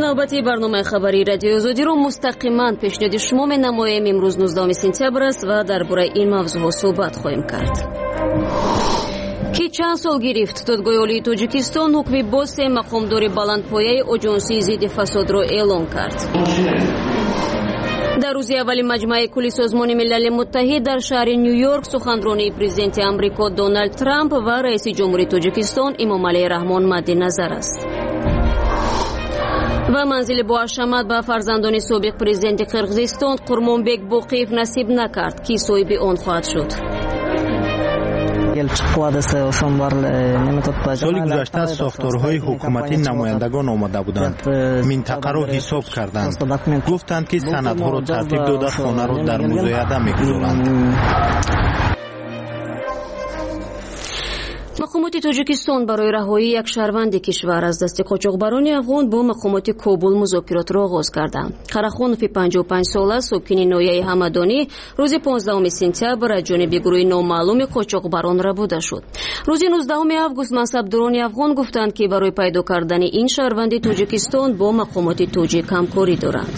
نوبتی برنامه خبری رادیو آزادی رو مستقیما پیشنهاد شما می‌نماییم. امروز 19 سپتامبر است و درباره این موضوع صحبت خواهیم کرد. که چند سال گرفت دادگاه عالی تاجیکستان حکم باز مقامدار بلندپایه آژانسی ضد فساد را اعلام کرد. در روز اول مجمع کلی سازمان ملل متحد در شهر نیویورک سخنرانی پرزیدنت آمریکا دونالد ترامپ و رئیس جمهوری تاجیکستان امامعلی رحمان مد نظر است. و منزل با حشمت به فرزندان سابق پرزیدنت قرقیزستان قرمانبک باقیف نصیب نکرد که صاحب آن خواهد شد. سال گذشته ساختارهای حکومتی نمایندگان آمده بودند، منطقه را حساب کردند، گفتند که سندها را ترتیب داده خانه را در مزایده می‌گذارند. مقامات تاجیکستان برای رهایی یک شهروند کشور از دست قاچاقبران افغان با مقامات کابل مذاکرات را آغاز کردند. قراخانوف 55 ساله ساکن ناحیه همدانی روز 15 سپتامبر از جانب گروه نامعلوم قاچاقبران ربوده شد. روز 19 آگوست منصبداران افغان گفتند که برای پیدا کردن این شهروند تاجیکستان با مقامات تاجیک همکاری دارند.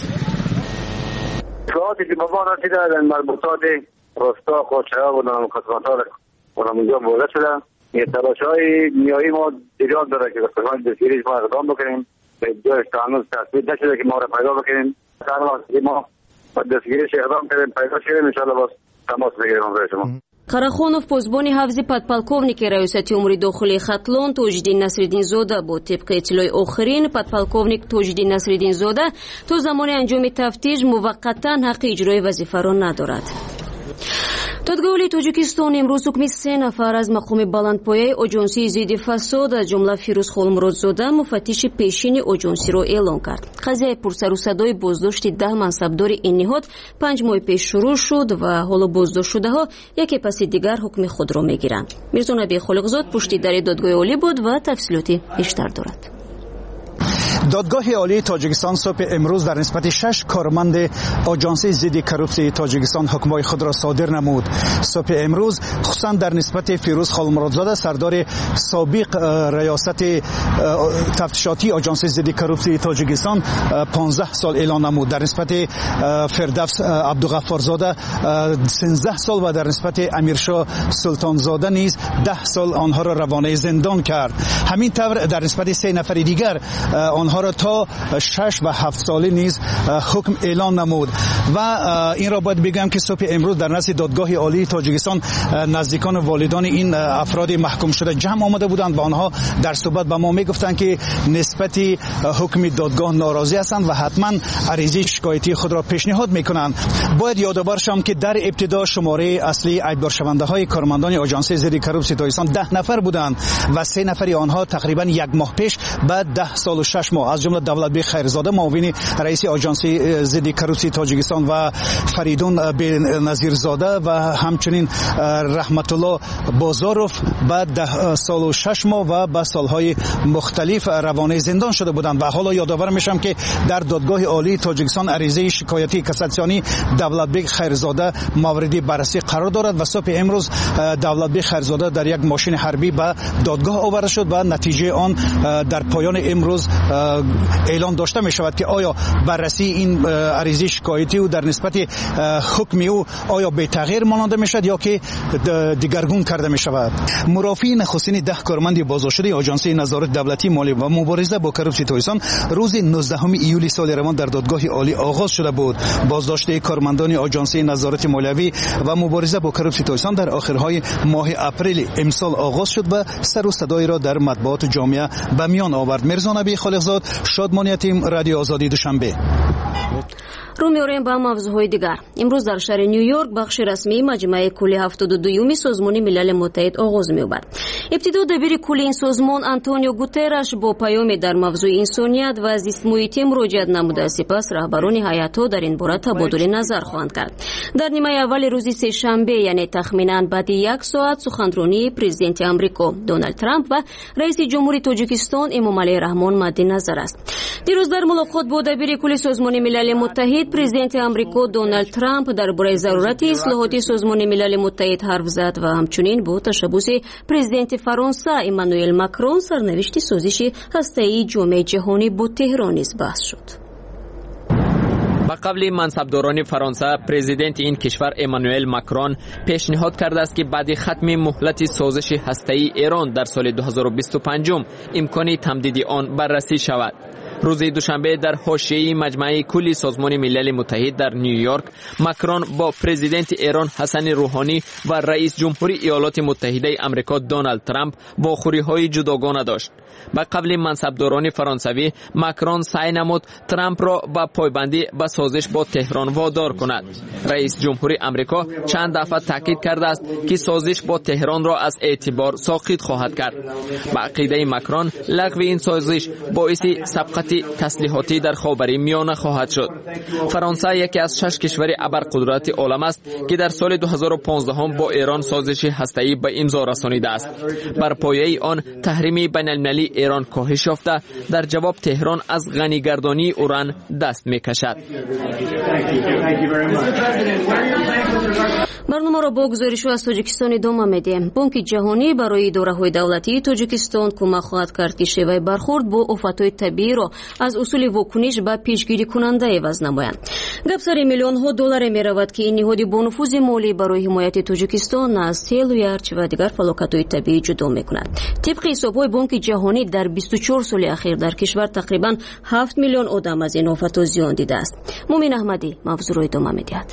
اطلاعاتی که به ما رسیده در مربوطات راستا قاچاق و نامکاتبات اونجا مورد شده. تلاش‌های نیایی ما ایجاد داره که به خصوص دستگیریش ما اقدام بکنیم. به جایش هنوز تثبیت نشده که ما را پیدا بکنیم. هر وقت ما با دستگیریش اقدام کردیم پیدا شدیم انشاءالله باز تماس بگیریم برای شما. قراخانوف پاسبانی حفظ подполковник ریاست امور داخلی خطلان توجدین نصرالدین زاده بود. طبق اطلاع آخرین подполковник توجدین نصرالدین زاده تا زمان انجام تفتیش موقتا حق اجرای وظیفه را ندارد. دادگاه عالی تاجیکستان امروز حکم 3 نفر از مقام بلندپایه آژانسی ضد فساد از جمله فیروز خالمرادزاده مفتش پیشین آژانسی را اعلام کرد. قضیه پرسر و صدای بازداشت 10 منصبدار این نهاد 5 ماه پیش شروع شد و حالا بازداشت شده ها یکی پس دیگر حکم خود را میگیرند. میرزا نبی خالقزاد پشت در دادگاه عالی بود و تفصیلاتی بیشتر دارد. دادگاه عالی تاجیکستان صبح امروز در نسبت 6 کارمند آژانس ضد کروپسی تاجیکستان حکمای خود را صادر نمود. صبح امروز خصوصا در نسبت فیروز خالمرادزاده سردار سابق ریاست تفتیشاتی آژانس ضد کروپسی تاجیکستان 15 سال اعلان نمود. در نسبت فردوس عبدالغفارزاده 13 سال و در نسبت امیرشاه سلطانزاده نیز 10 سال آنها را روانه زندان کرد. همین طور در نسبت 3 نفر دیگر آنها را تا 6 و 7 ساله نیز حکم اعلان نمود. و این را باید بگم که صبح امروز در نزد دادگاه عالی تاجیکستان نزدیکان و والدان این افراد محکوم شده جمع آمده بودند و آنها در صحبت به ما میگفتند که نسبت حکم دادگاه ناراضی هستند و حتما عریضه شکایتی خود را پیشنهاد میکنند. باید یادآور شم که در ابتدا شماره اصلی ایبدار شونده های کارمندان آژانس ضد کروپسی تاجیکستان 10 نفر بودند و 3 نفری آنها تقریبا 1 ماه پیش بعد 10 سال و 6 ماه از جمله دولتبک خیرزاده معاون رئیس آژانس ضد کروپسی تاجیکستان و فریدون بنظیرزاده و همچنین رحمت الله بازاروف بعد 10 سال و 6 ماه و به سالهای مختلف روانه زندان شده بودند. و حالا یادآور میشم که در دادگاه عالی تاجیکستان عریضه شکایتی کاساسیونی دولتبک خیرزاده مورد بررسی قرار دارد و صبح امروز دولتبک خیرزاده در یک ماشین حربی به دادگاه آورده شد و نتیجه آن در پایان امروز اعلان داشته می شود که آیا بررسی این عریضه شکایتی و در نسبت حکم او آیا به تغییر ماننده می شود یا که دیگرگون کرده می شود. مرافعی نخستین 10 کارمند بازداشته آژانس نظارت دولتی مالی و مبارزه با کروپسی تاجیکستان روز 19 ایولی سال روان در دادگاه عالی آغاز شده بود. بازداشت کارمندان آژانس نظارت مالیوی و مبارزه با کروپسی تاجیکستان در آخرهای ماه اپریل امسال آغاز شد و سر و صدای را در مطبوعات جامعه به میان آورد. میرزا نبی خالقزاد، شادمانی تیم رادیو آزادی دوشنبه. رو می‌آوریم به موضوعهای دیگر. امروز در شهر نیویورک بخش رسمی مجمع کلی 72 سازمان ملل متحد آغاز می‌یابد. ابتدا دبیر کل این سازمان آنتونیو گوترش با پیامی در موضوع انسانیت و زیست محیطی مراجعت نموده. سپس رهبران هیئت‌ها در این باره تبادل نظر خواهند کرد. در نیمه اول روز سه شنبه یعنی تخمیناً بعد 1 ساعت سخنرانی پرزیدنت آمریکا دونالد ترامپ و رئیس جمهوری تاجیکستان امامعلی رحمان مد نظر است. دیروز در ملاقات با دبیر کل سازمان ملل متحد президент амрико Дональд Трамп дарбораи зарурати ислоҳоти созмони милали муттаҳид ҳарф зад ва ҳамчунин бо ташаббуси президенти Фаронса Эммануэл Макрон сарнавишти созиши ҳастаии ҷомеаи ҷаҳонӣ бо Теҳрон низ баҳс шуд. ба қабли мансабдорони Фаронса, президенти ин кишвар Эммануэл Макрон пешниҳод кардааст, ки баъди хатми муҳлати созиши ҳастаии Эрон дар соли 2025 имкони тамдиди он баррасӣ шавад. рӯзи душанбе дар ҳошияи маҷмаи кулли созмони милали муттаҳид дар Нью-Йорк, Макрон бо президенти Эрон Ҳасани Рӯҳонӣ ва раис ҷумҳури Иёлоти Муттаҳидаи Амрико Дональд Трамп вохӯриҳои ҷудогона дошт. ба қабли мансабдорони фаронсавӣ, Макрон саъй намуд Трампро ба пойбандӣ ба созиш бо Теҳрон водор кунад. раис ҷумҳури Амрико чанд дафъа таъкид кардааст, ки созиш бо Теҳронро аз эътибор соқит хоҳад кард. ба ақидаи Макрон, лағви ин созиш боиси сабқати таслиҳотӣ дар ховари миёна хоҳад шуд. Фаронса яке аз 6 кишвари абарқудрати олам аст, ки дар соли 2015 бо Эрон созиши ҳастаӣ ба имзо расонидааст. бар пояи он таҳрими байналмилалии Эрон коҳиш ёфта, дар ҷавоб Теҳрон аз ғанигардонии уран даст мекашад. барномаро бо гузоришу аз Тоҷикистон идома медиҳем. Бонки ҷаҳонӣ барои идораҳои давлатии Тоҷикистон кӯмак хоҳад кард, ки шеваи бархурд бо офатҳои табииро аз усули вокуниш ба пешгирикунанда эваз намоянд. гап сари миллионҳо долларе меравад, ки ин ниҳоди бонуфузи молӣ барои ҳимояти Тоҷикистон аз селу ярч ва дигар фалокатҳои табиӣ ҷудо мекунад. тибқи ҳисобҳои Бонки ҷаҳонӣ дар 24 соли ахир дар кишвар тақрибан 7 миллион одам аз ин офатҳо зиён дидааст. Мумин Аҳмадӣ мавзӯъро идома медиҳад.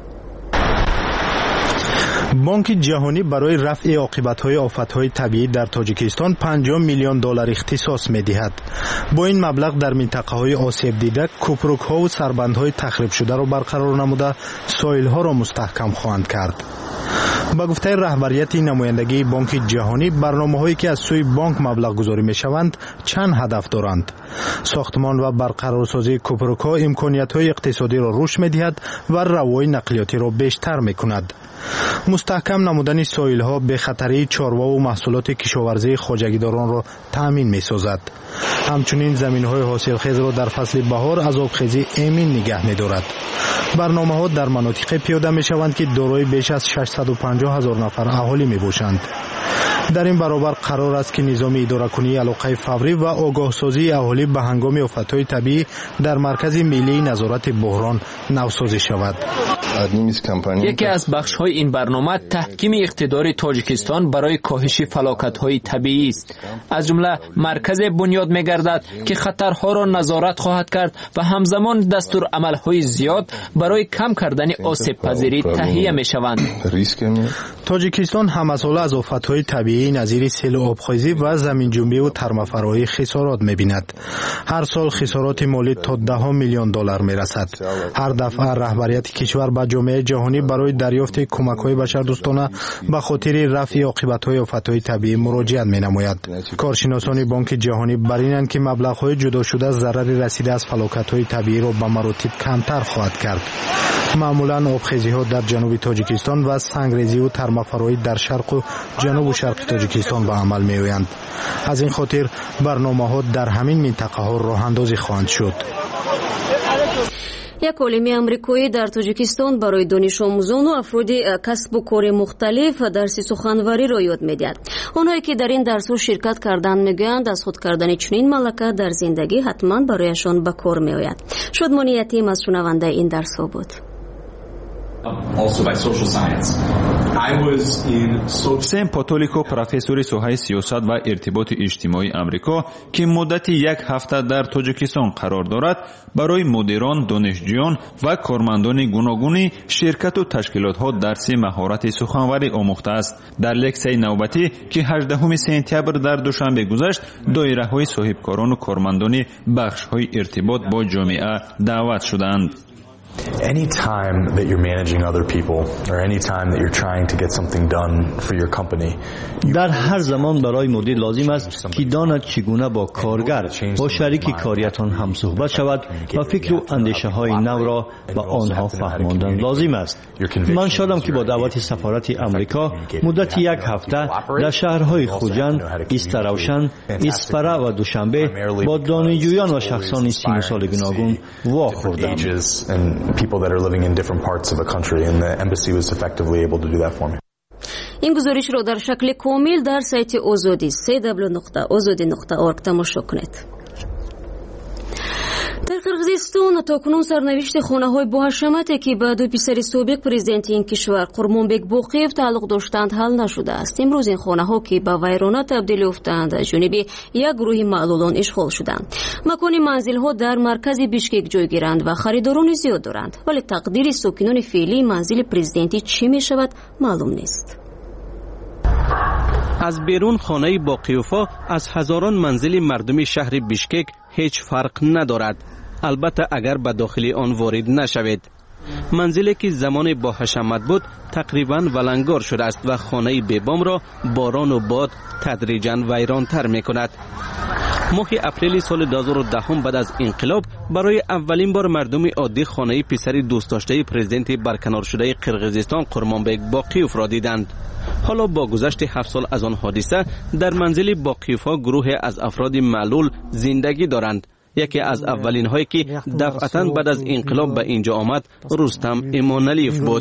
бонки ҷаҳонӣ барои рафъи оқибатҳои офатҳои табиӣ дар Тоҷикистон 50 миллион доллар ихтисос медиҳад. бо ин маблағ дар минтақаҳои осебдида кӯпрукҳо ва сарбандҳои тахрибшударо барқарор намуда, соилҳоро мустаҳкам хоҳанд кард. ба гуфтаи раҳбарияти намояндагии Бонки ҷаҳонӣ, барномаҳое ки аз сӯи бонк маблағгузорӣ мешаванд чанд ҳадаф доранд. сохтмон ва барқарорсозии кӯпрукҳо имкониятҳои иқтисодиро рушд медиҳад ва равои нақлиётиро бештар мекунад. мустаҳкам намудани соилҳо бехатарии чорвову маҳсулоти кишоварзии хоҷагидоронро таъмин месозад. ҳамчунин заминҳои ҳосилхезро дар фасли баҳор аз обхезӣ эмин нигоҳ медорад. барномаҳо дар манотиқе пиёда мешаванд, ки дорои беш аз 650 000 нафар аҳолӣ мебошанд. дар ин баробар қарор аст, ки низоми идоракунии алоқаи фаврӣ ва огоҳсозии аҳолӣ ба ҳангоми офатҳои табиӣ дар маркази миллии назорати буҳрон навсозӣ шавад. яке аз бахшҳои ин барнома таҳкими иқтидори Тоҷикистон барои коҳиши фалокатҳои табиӣ аст. аз ҷумла марказе бунёд мегардад, ки хатарҳоро назорат хоҳад кард ва ҳамзамон дастурамалҳои зиёд барои кам кардани осебпазирӣ таҳия мешаванд. Тоҷикистон ҳамасола аз офатҳои табиӣ назири селу обхезӣ ва заминҷунбиву тармафароӣ хисорот мебинад. ҳар сол хисороти молӣ то 10 миллион доллар мерасад. ҳар дафъа раҳбарияти кишвар ба ҷомеаи ҷаҳонӣ барои дарёфти кӯмакҳои башардӯстона ба хотири рафъи оқибатҳои офатҳои табиӣ муроҷиат менамояд. коршиносони Бонки ҷаҳонӣ бар инанд, ки маблағҳои ҷудошуда зарари расида аз фалокатҳои табииро ба маротиб камтар хоҳад кард. маъмулан обхезиҳо дар ҷануби Тоҷикистон ва сангрезиву тармафароӣ дар шарқу ҷанубу шарқи Тоҷикистон ба амал меоянд. аз ин хотир барномаҳо дар ҳамин минтақаҳо роҳандозӣ хоҳанд шуд. як олими амрикоӣ дар Тоҷикистон барои донишомӯзону афроди касбу кори мухталиф дарси суханвариро ёд медиҳад. онҳое ки дар ин дарсҳо ширкат карданд мегӯянд, аз худ кардани чунин малака дар зиндагӣ ҳатман барояшон ба кор меояд. шодмони ятим аз шунавандаи ин дарсҳо буд. Сэм Потолико, профессори соҳаи сиёсат ва иртиботи иҷтимоии Амрико, ки муддати як ҳафта дар Тоҷикистон қарор дорад, барои мудирон, донишҷӯён ва кормандони гуногуни ширкату ташкилотҳо дарси маҳорати суханварӣ омӯхтааст. дар лексияи навбатӣ, ки 18 сентябр дар душанбе гузашт, доираҳои соҳибкорону кормандони бахшҳои иртибот бо ҷомеа даъват шуданд. Any time that you're managing other people or any time that you're trying to get something done for your company, در هر زمان برای مدیر لازم است که داند چگونه با کارگر با شریک کاریتان هم صحبت شود و فکر و اندیشه های نو را به آنها فهماندن لازم است. من شادم که با دعوت سفارت امریکا مدت یک هفته در شهرهای خوجند، ایستروشن، اسپره و دوشنبه با دانشجویان و شخصان 30 گوناگون واخوردم. people that are living in different parts of the country, and the embassy was effectively able to do that for me. این گزارش را در شکل کامل در سایت آزادی www.azadi.org تماشا کنید. در قرغیزستان تاکنون سرنوشت خانه‌های با حشمتی که به دو پسر سابق پرزیدنت این کشور قرمانبک باقیف تعلق داشتند حل نشده است. امروز این خانه‌ها که به ویرانه تبدیل یافتند از جانب یک گروه معلولان اشغال شدند. مکان منزل‌ها در مرکز بیشکک جای گیرند و خریداران زیاد دارند، ولی تقدیر ساکنان فعلی منزل پرزیدنتی چه می‌شود معلوم نیست. از بیرون خانه باقیوفا از هزاران منزل مردم شهر بیشکک هیچ فرق ندارد، البته اگر به داخل آن وارد نشوید. منزلی که زمان با حشمت بود تقریباً ولنگار شده است و خانه بیبام را باران و باد تدریجاً ویران تر می کند. ماه اپریل سال 2010 بعد از انقلاب برای اولین بار مردم عادی خانه پسر دوست داشته پرزیدنت برکنار شده قرغیزستان قرمانبک باقیوف را دیدند. حالا با گذشت 7 سال از آن حادثه در منزل باقیوفا گروه از افراد معلول زندگی دارند. یکی از اولین هایی که دفعتاً بعد از انقلاب به اینجا آمد رستم ایمانعلیف بود.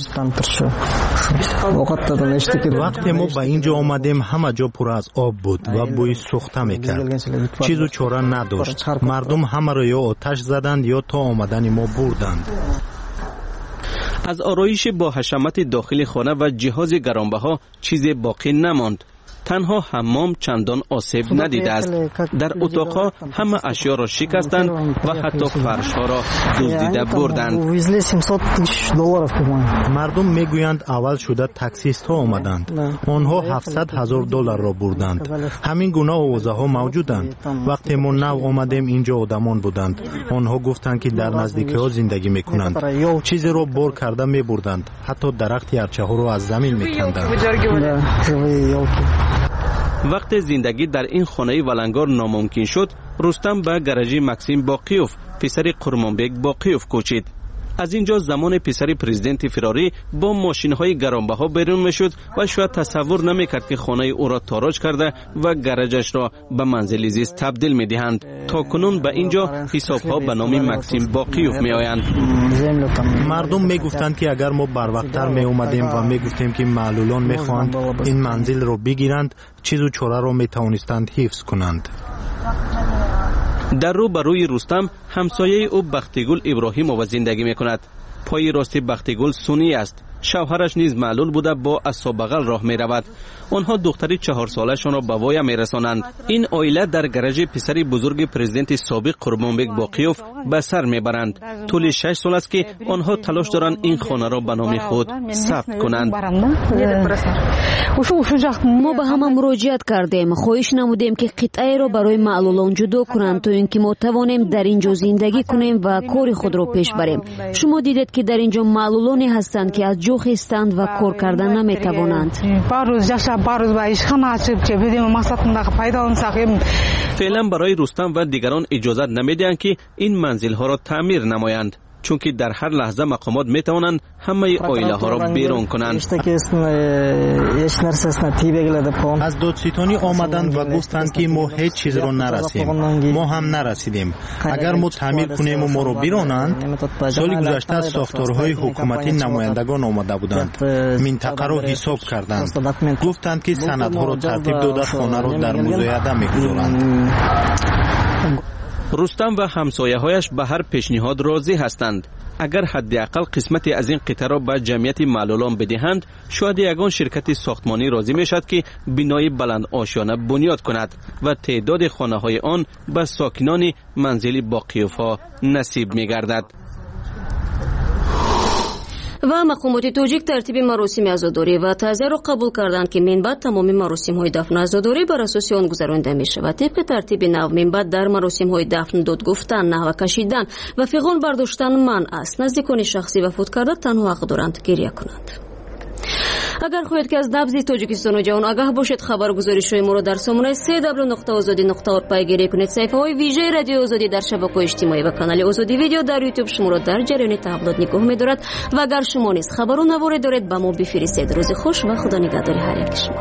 وقتی ما به اینجا آمدیم همه جا پر از آب بود و بوی سوخته میکرد. چیز و چاره نداشت. مردم همه را یا آتش زدند یا تا آمدن ما بردند. از آرایش با حشمت داخل خانه و جهاز گرانبها چیزی باقی نماند. تنها حمام چندان آسیب ندیده است. در اتاقها همه اشیا را شکستند و حتی فرشها را دزدیده بردند. مردم میگویند اول شده تاکسیست ها آمدند. آنها $700,000 را بردند. همین گونه اوضاعها موجودند. وقتی ما نو آمدیم اینجا آدمان بودند. آنها گفتند که در نزدیکی ها زندگی میکنند. چیزی را بار کرده میبردند. حتی درخت ارچه ها را از زمین میکندند. وقت زندگی در این خانه ولنگار ناممکن شد، رستم به گراژ مکسیم باقیوف پسر قرمانبک باقیوف کوچید. از اینجا زمان پسر پرزیدنت فراری با ماشین‌های گرانبها بیرون میشد و شاید تصور نمیکرد که خانه او را تاراج کرده و گراژش را به منزل زیست تبدیل میدهند. تا کنون به اینجا حساب‌ها به نام مکسیم باقیوف میآیند. مردم میگفتند که اگر ما بر وقت‌تر می اومدیم و میگفتیم که معلولان میخواهند این منزل را بگیرند، چیز و چاره را میتوانستند حفظ کنند. در رو بروی رستم همسایه او بختیگل ابراهیم و زندگی میکند. پای راست بختیگل سنی است. شوهرش نیز معلول بوده با اصحاب بغل راه می رود. آنها دختری 4 سالشان را به وای می رسانند. این عائله در گراژ پسر بزرگ پرزیدنت سابق قرمانبک باقیوف به سر می برند. طول 6 سال است که آنها تلاش دارند این خانه را به نام خود ثبت کنند. ما به همه مراجعت کردیم. خواهش نمودیم که قطعه را برای معلولان جدا کنند تا اینکه ما توانیم در اینجا زندگی کنیم و کار خود را پیش بریم. شما دیدید که در اینجا معلولانی هستند که از جا خیستند و کار کردن نمیتوانند. فعلا برای رستم و دیگران اجازت نمیدهند که این منزل ها را تعمیر نمایند، چون که در هر لحظه مقامات میتوانند همه عائله ها را بیرون کنند. از دادستانی آمدند و گفتند که ما هیچ چیز را نرسیم. ما هم نرسیدیم. اگر ما تعمیر کنیم و ما را بیرونند، سال گذشته از ساختارهای حکومتی نمایندگان آمده بودند. منطقه را حساب کردند. گفتند که سندها را ترتیب داده خانه را در مزایده میگذارند. رستم و همسایه‌هایش به هر پیشنهاد راضی هستند. اگر حداقل قسمتی از این قطعه را به جمعیت معلولان بدهند، شاید یگان شرکت ساختمانی راضی میشد که بنای بلند آشیانه بنیاد کند و تعداد خانه‌های آن به ساکنان منزل باقیوفا نصیب می‌گردد. و مقامات تاجیک ترتیب مراسم عزاداری و تعزیه را قبول کردند که من بعد تمام مراسم‌های دفن عزاداری بر اساس آن گذرانده می‌شود. طبق ترتیب نو من بعد در مراسم‌های دفن داد گفتن، نحوه کشیدن و فیغان برداشتن منع است. نزدیکان شخصی وفات کرده تنها حق دارند گریه کنند. اگر خواهید که از نبض تاجیکستان و جهان آگاه باشید، خبرگزاری‌های ما را در سامانه www.azadi.org پیگیری کنید. صفحه‌های ویژه رادیو آزادی در شبکه‌های اجتماعی و کانال آزادی ویدیو در یوتیوب شما را در جریان تبلیغات نگاه می‌دارد و اگر شما نیز خبر و نواری دارید به ما بفرستید. روز خوش و خدا نگهدار هر یک شما.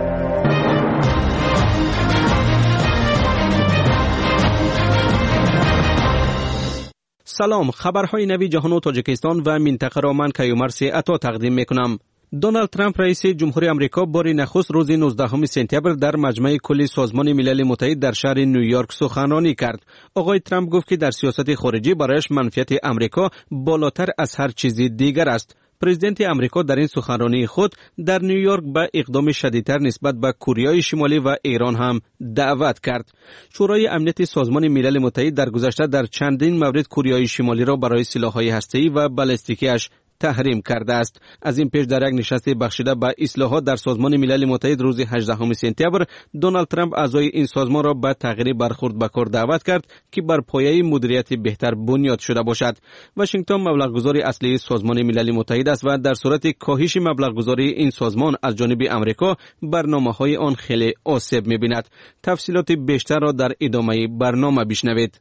سلام، خبرهای نوی جهان و تاجیکستان و منطقه را من کیومرث عطا تقدیم میکنم. دونالد ترامپ رئیس جمهوری آمریکا بار نخست روز 19 سپتامبر در مجمع کلی سازمان ملل متحد در شهر نیویورک سخنرانی کرد. آقای ترامپ گفت که در سیاست خارجی برایش منفعت آمریکا بالاتر از هر چیز دیگر است. پرزیدنت آمریکا در این سخنرانی خود در نیویورک به اقدام شدیدتر نسبت به کره شمالی و ایران هم دعوت کرد. شورای امنیت سازمان ملل متحد در گذشته در چندین مورد کره شمالی را برای سلاح‌های هسته‌ای و بالستیکی‌اش تحریم کرده است. از این پیش در یک نشست بخشیده به اصلاحات در سازمان ملل متحد روز 18 سپتامبر، دونالد ترامپ اعضای این سازمان را به تغییر برخورد به کار دعوت کرد که بر پایه مدیریت بهتر بنیاد شده باشد. واشنگتن مبلغ اصلی سازمان ملل متحد است و در صورت کاهش مبلغ این سازمان از جانب آمریکا، برنامه‌های آن خیلی آسیب می‌بیند. تفصیلات بیشتر را در ادامه برنامه بشنوید.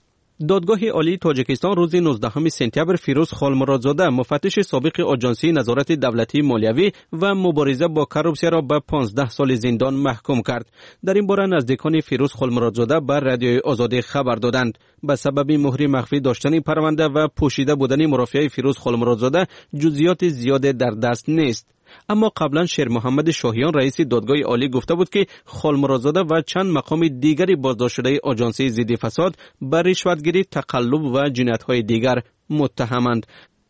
دادگاه عالی تاجیکستان روز 19 سپتامبر فیروز خالمرادزاده، مفتش سابق آژانسی نظارت دولتی مالیوی و مبارزه با کروپسیا را به 15 سال زندان محکوم کرد. در این باره نزدیکان فیروز خالمرادزاده بر رادیوی آزادی خبر دادند. به سبب مهر مخفی داشتن پرونده و پوشیده بودن مرافعه فیروز خالمرادزاده جزئیات زیاد در دست نیست. اما قبلا شیر محمد شاهیان رئیس دادگاه عالی گفته بود که خالمرادزاده و چند مقام دیگری بازداشت شده آژانس ضد فساد بر رشوتگیری، تقلب و جنایت‌های دیگر متهمند.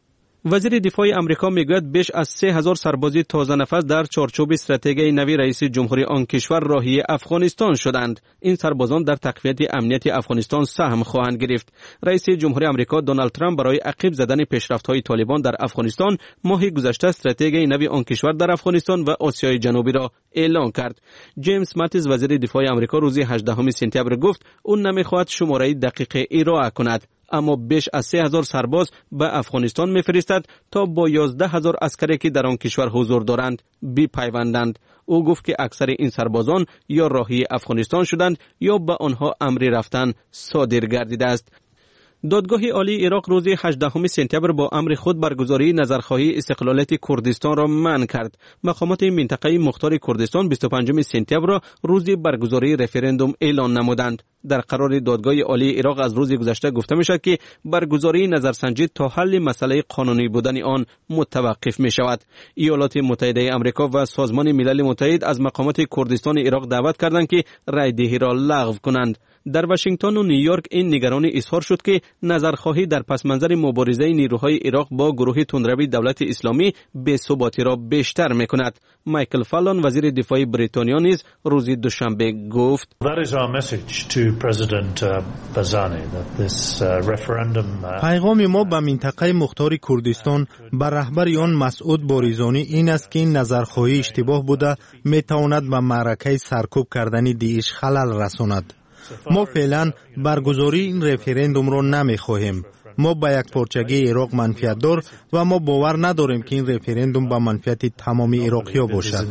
وزیر دفاع امریکا میگوید بیش از 3000 سرباز تازه نفس در چارچوب استراتژی نوی رئیس جمهوری آن کشور راهی افغانستان شدند. این سربازان در تقویت امنیت افغانستان سهم خواهند گرفت. رئیس جمهوری آمریکا دونالد ترامپ برای عقب زدن پیشرفت‌های طالبان در افغانستان ماه گذشته استراتژی نوی آن کشور در افغانستان و آسیای جنوبی را اعلان کرد. جیمز ماتیس وزیر دفاع امریکا روز 18 سپتامبر گفت اون نمیخواهد شماره دقیق ارائه کند، اما بیش از 3000 سرباز به افغانستان میفرستد تا با 11000 عسکری که در آن کشور حضور دارند بپیوندند. او گفت که اکثر این سربازان یا راهی افغانستان شدند یا به آنها امر رفتن صادر گردیده است. دادگاه عالی عراق روز 18 سپتامبر با امر خود برگزاری نظرخواهی استقلالیت کردستان را منع کرد. مقامات منطقه مختار کردستان 25 سپتامبر را روز برگزاری رفراندوم اعلان نمودند. در قرار دادگاه عالی عراق از روز گذشته گفته می شود که برگزاری نظرسنجی تا حل مسئله قانونی بودن آن متوقف می شود. ایالات متحده آمریکا و سازمان ملل متحد از مقامات کردستان عراق دعوت کردند که رای دهی را لغو کنند. در واشنگتن و نیویورک این نگرانی اظهار شد که نظرخواهی در پس منظر مبارزه نیروهای عراق با گروه تندروی دولت اسلامی بی‌ثباتی را بیشتر می‌کند. مایکل فالون وزیر دفاع بریتانیا نیز روز دوشنبه گفت پیغام ما به منطقه مختار کردستان بر رهبر آن مسعود باریزانی این است که این نظرخواهی اشتباه بوده می‌تواند به معرکه سرکوب کردن داعش خلل رساند. ما فعلا برگزاری این رفراندوم را نمی‌خواهیم. ما با یک پارچگی عراق منفعت دار و ما باور نداریم که این رفراندوم به منفعت تمام عراقی‌ها باشد.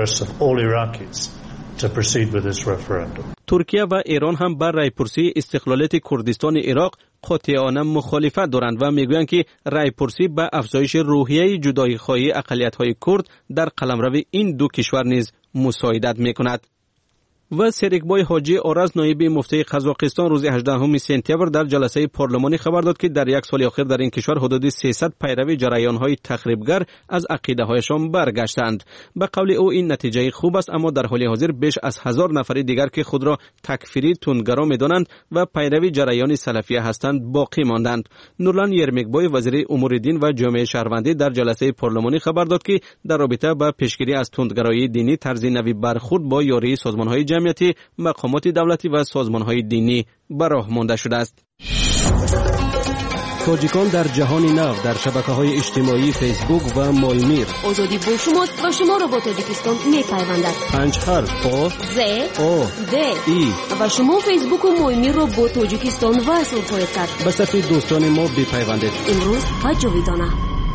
ترکیه و ایران هم بر رایپرسی استقلالیت کردستان عراق قاطعانه مخالفت دارند و میگویند که رایپرسی به افزایش روحیه جدایی‌خواهی اقلیت‌های کرد در قلمرو این دو کشور نیز مساعدت می‌کند. و سریکبای حاجی آرز نایب مفتی قزاقستان روز 18 سپتامبر در جلسه پارلمانی خبر داد که در یک سال اخیر در این کشور حدود 300 پیرو جریان‌های تخریبگر از عقیده‌هایشان برگشتند. به قول او این نتیجه خوب است، اما در حال حاضر بیش از 1000 نفر دیگر که خود را تکفیری تندگرا می‌دانند و پیرو جریان سلفیه هستند باقی ماندند. نورلان یرمیکبای وزیر امور دین و جامعه شهروندی در جلسه پارلمانی خبر داد که در رابطه با پیشگیری از تندگرایی دینی طرز نوی برخورد با یاری سازمان‌های جمعیتی، مقامات دولتی و سازمان‌های دینی به راه مانده شده است. تاجیکان در جهان نو در شبکه‌های اجتماعی فیسبوک و مایمیر. آزادی با شماست و شما را با تاجیکستان می‌پیوندد. 5 حرف آ ز او د ای و شما فیسبوک و مایمیر را با تاجیکستان وصل خواهید کرد. به صفحه دوستان ما بپیوندید. امروز و جاویدانه.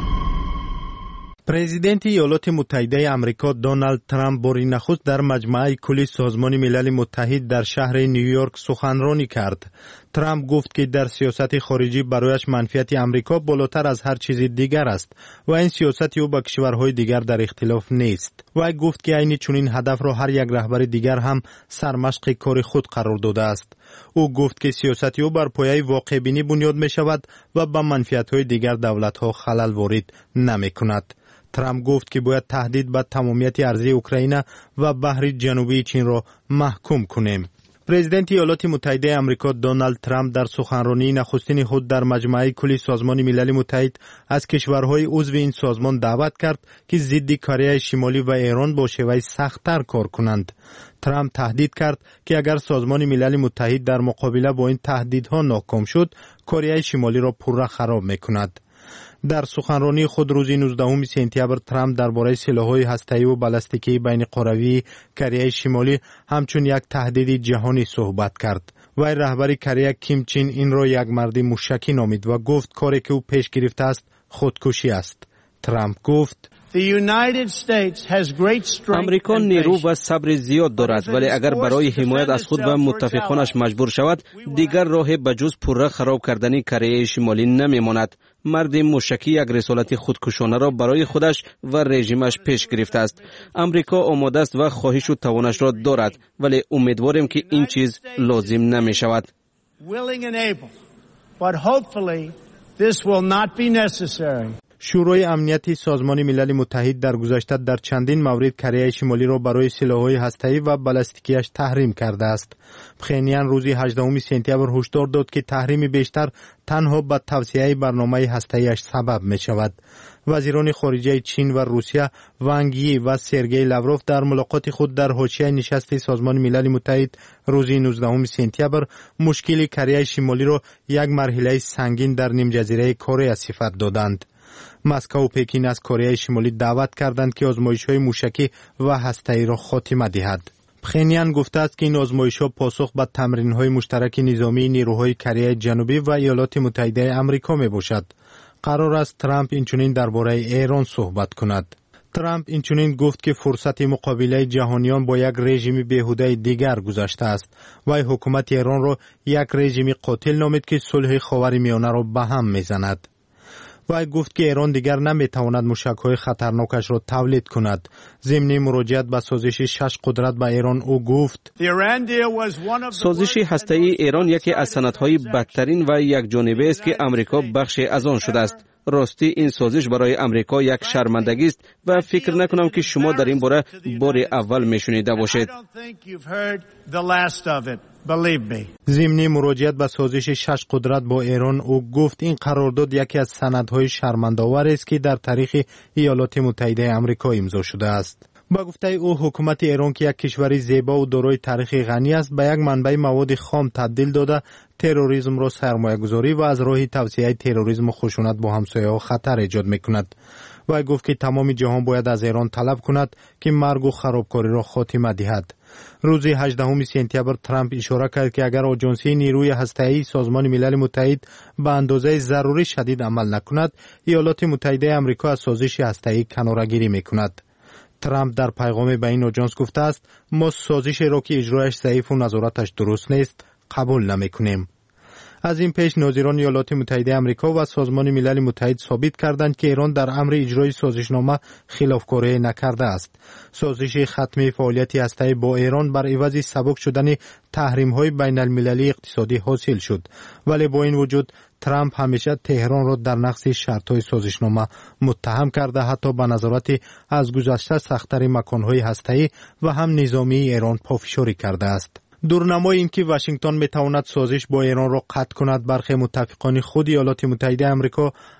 پرزیدنت ایالات متحده آمریکا دونالد ترامپ باری نخست در مجمع کلی سازمان ملل متحد در شهر نیویورک سخنرانی کرد. ترامپ گفت که در سیاست خارجی برایش منفعت آمریکا بالاتر از هر چیز دیگر است و این سیاست او با کشورهای دیگر در اختلاف نیست. و گفت که عین چنین هدف را هر یک رهبر دیگر هم سرمشق کار خود قرار داده است. او گفت که سیاست او بر پایه واقع بینی بنیاد می شود و به منفعت‌های دیگر دولت‌ها خلل وارد نمی‌کند. ترامپ گفت که باید تهدید به تمامیت ارضی اوکراین و بحر جنوبی چین را محکوم کنیم. پرزیدنت ایالات متحده آمریکا دونالد ترامپ در سخنرانی نخستین خود در مجمع کلی سازمان ملل متحد از کشورهای عضو این سازمان دعوت کرد که ضد کره شمالی و ایران با شیوه سخت‌تر کار کنند. ترامپ تهدید کرد که اگر سازمان ملل متحد در مقابله با این تهدیدها ناکام شد، کره شمالی را پورا خراب می‌کند. در سخنرانی خود روز 19 سپتامبر ترامپ درباره سلاح‌های هسته‌ای و بالستیکی بین قطبی کره شمالی همچون یک تهدید جهانی صحبت کرد. وی رهبر کره کیم چین این را یک مرد موشکی نامید و گفت کاری که او پیش گرفته است خودکشی است. ترامپ گفت امریکا نیرو و صبر زیاد دارد، ولی اگر برای حمایت از خود و متفقانش مجبور شود، دیگر راه بجز پره خراب کردن کره شمالی نمیماند. مرد موشکی یک رسالت خودکشانه را برای خودش و رژیمش پیش گرفته است. امریکا آماده است و خواهش و توانش را دارد، ولی امیدواریم که این چیز لازم نمی شود. شورای امنیتی سازمان ملل متحد در گذشته در چندین مورد کره شمالی را برای سلاح‌های هسته‌ای و بالستیکیش تحریم کرده است. پخینیان روز 18 سپتامبر هشدار داد که تحریم بیشتر تنها به توسعه برنامه هسته‌ایش سبب می‌شود. وزیران خارجه چین و روسیه وانگ یی و سرگئی لاوروف در ملاقات خود در حاشیه نشست سازمان ملل متحد روز 19 سپتامبر مشکل کره شمالی را یک مرحله سنگین در نیمجزیره کره صفت دادند. مسکو و پکین از کره شمالی دعوت کردند که آزمایش‌های موشکی و هسته‌ای را خاتمه دهد. پخینیان گفته است که این آزمایش‌ها پاسخ به تمرین‌های مشترک نظامی نیروهای کره جنوبی و ایالات متحده آمریکا میباشد. قرار است ترامپ اینچنین درباره ایران صحبت کند. ترامپ اینچنین گفت که فرصت مقابله جهانیان با یک رژیم بیهوده دیگر گذشته است و حکومت ایران را یک رژیم قاتل نامید که صلح خاورمیانه را به هم میزند. و گفت که ایران دیگر نمیتواند موشک‌های خطرناکش را تولید کند. ضمن مراجعت به سازش 6 قدرت به ایران او گفت سازش هسته‌ای ایران یکی از سندهای بدترین و یک جانبه است که امریکا بخش از آن شده است. راستی این سازش برای امریکا یک شرمندگی است و فکر نکنم که شما در این باره بار اول میشنیده باشید. ضمن مراجعت به سازش 6 قدرت با ایران او گفت این قرارداد یکی از سندهای شرمنده‌آور است که در تاریخ ایالات متحده آمریکا امضا شده است. با گفته او حکومت ایران که یک کشور زیبا و دارای تاریخ غنی است به یک منبع مواد خام تبدیل داده تروریسم را سرمایه‌گذاری و از راه توسعه تروریسم و خشونت با همسایه‌ها خطر ایجاد می‌کند. و گفت که تمام جهان باید از ایران طلب کند که مرگ و خرابکاری را خاتمه دهد. روز 18 سپتامبر ترامپ اشاره کرد که اگر آژانسی نیروی هسته‌ای سازمان ملل متحد به اندازه ضروری شدید عمل نکند، ایالات متحده آمریکا از سازش هسته‌ای کناره‌گیری می‌کند. ترامپ در پیغام به این آژانس گفته است ما سازش را که اجرایش ضعیف و نظارتش درست نیست قبول نمی‌کنیم. از این پیش ناظران ایالات متحده آمریکا و سازمان ملل متحد ثابت کردند که ایران در امر اجرای سازشنامه خلافکاری نکرده است. سازش ختم فعالیت هسته‌ای با ایران بر عوض سبک شدن تحریم‌های بین المللی اقتصادی حاصل شد، ولی با این وجود ترامپ همیشه تهران را در نقض شرط‌های سازشنامه متهم کرده، حتی به نظارت از گذشته سخت‌تر مکان‌های هسته‌ای و هم نظامی ایران پافشاری کرده است. دورنمای این که واشنگتن میتواند سازش با ایران را قطع کند، برخی متفقان خود ایالات متحده آمریکا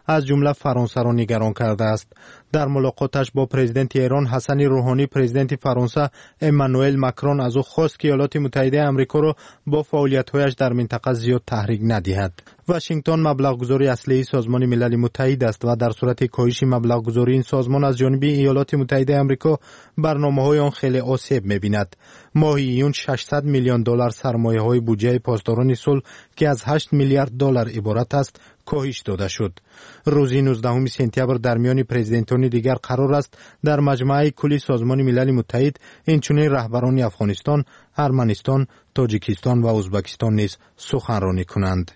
از جمله فرانسه را نگران کرده است. در ملاقاتش با پرزیدنت ایران حسن روحانی، پرزیدنت فرانسه امانوئل ماکرون از او خواست که ایالات متحده آمریکا را با فعالیت‌هایش در منطقه زیاد تحریک ندهد. واشنگتن مبلغ‌گذاری اصلی سازمان ملل متحد است و در صورت کاهش مبلغ‌گذاری این سازمان از جانب ایالات متحده آمریکا برنامه‌های آن خیلی آسیب می‌بیند. ماهی ایون 600 میلیون دلار سرمایه‌های بودجه پاسداران صلح که از 8 میلیارد دلار عبارت است کاهش داده شد. روز 19 سپتامبر در میان پرزیدنتان دیگر قرار است در مجمع کلی سازمان ملل متحد اینچنین رهبران افغانستان، ارمنستان، تاجیکستان و ازبکستان نیز سخنرانی کنند.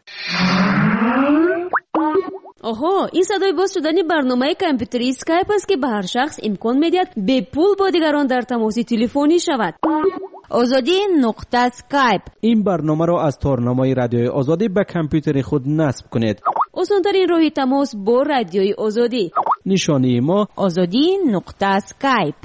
آها، این صدای باز شدن برنامه کامپیوتری اسکایپ است که به هر شخص امکان می‌دهد به پول با دیگران در تماس تلفنی شود. آزادی نقطه اسکایپ. این برنامه را از تارنمای رادیوی آزادی به کامپیوتر خود نصب کنید. آسان‌ترین راه تماس با رادیوی آزادی. نشانی ما آزادی نقطه اسکایپ.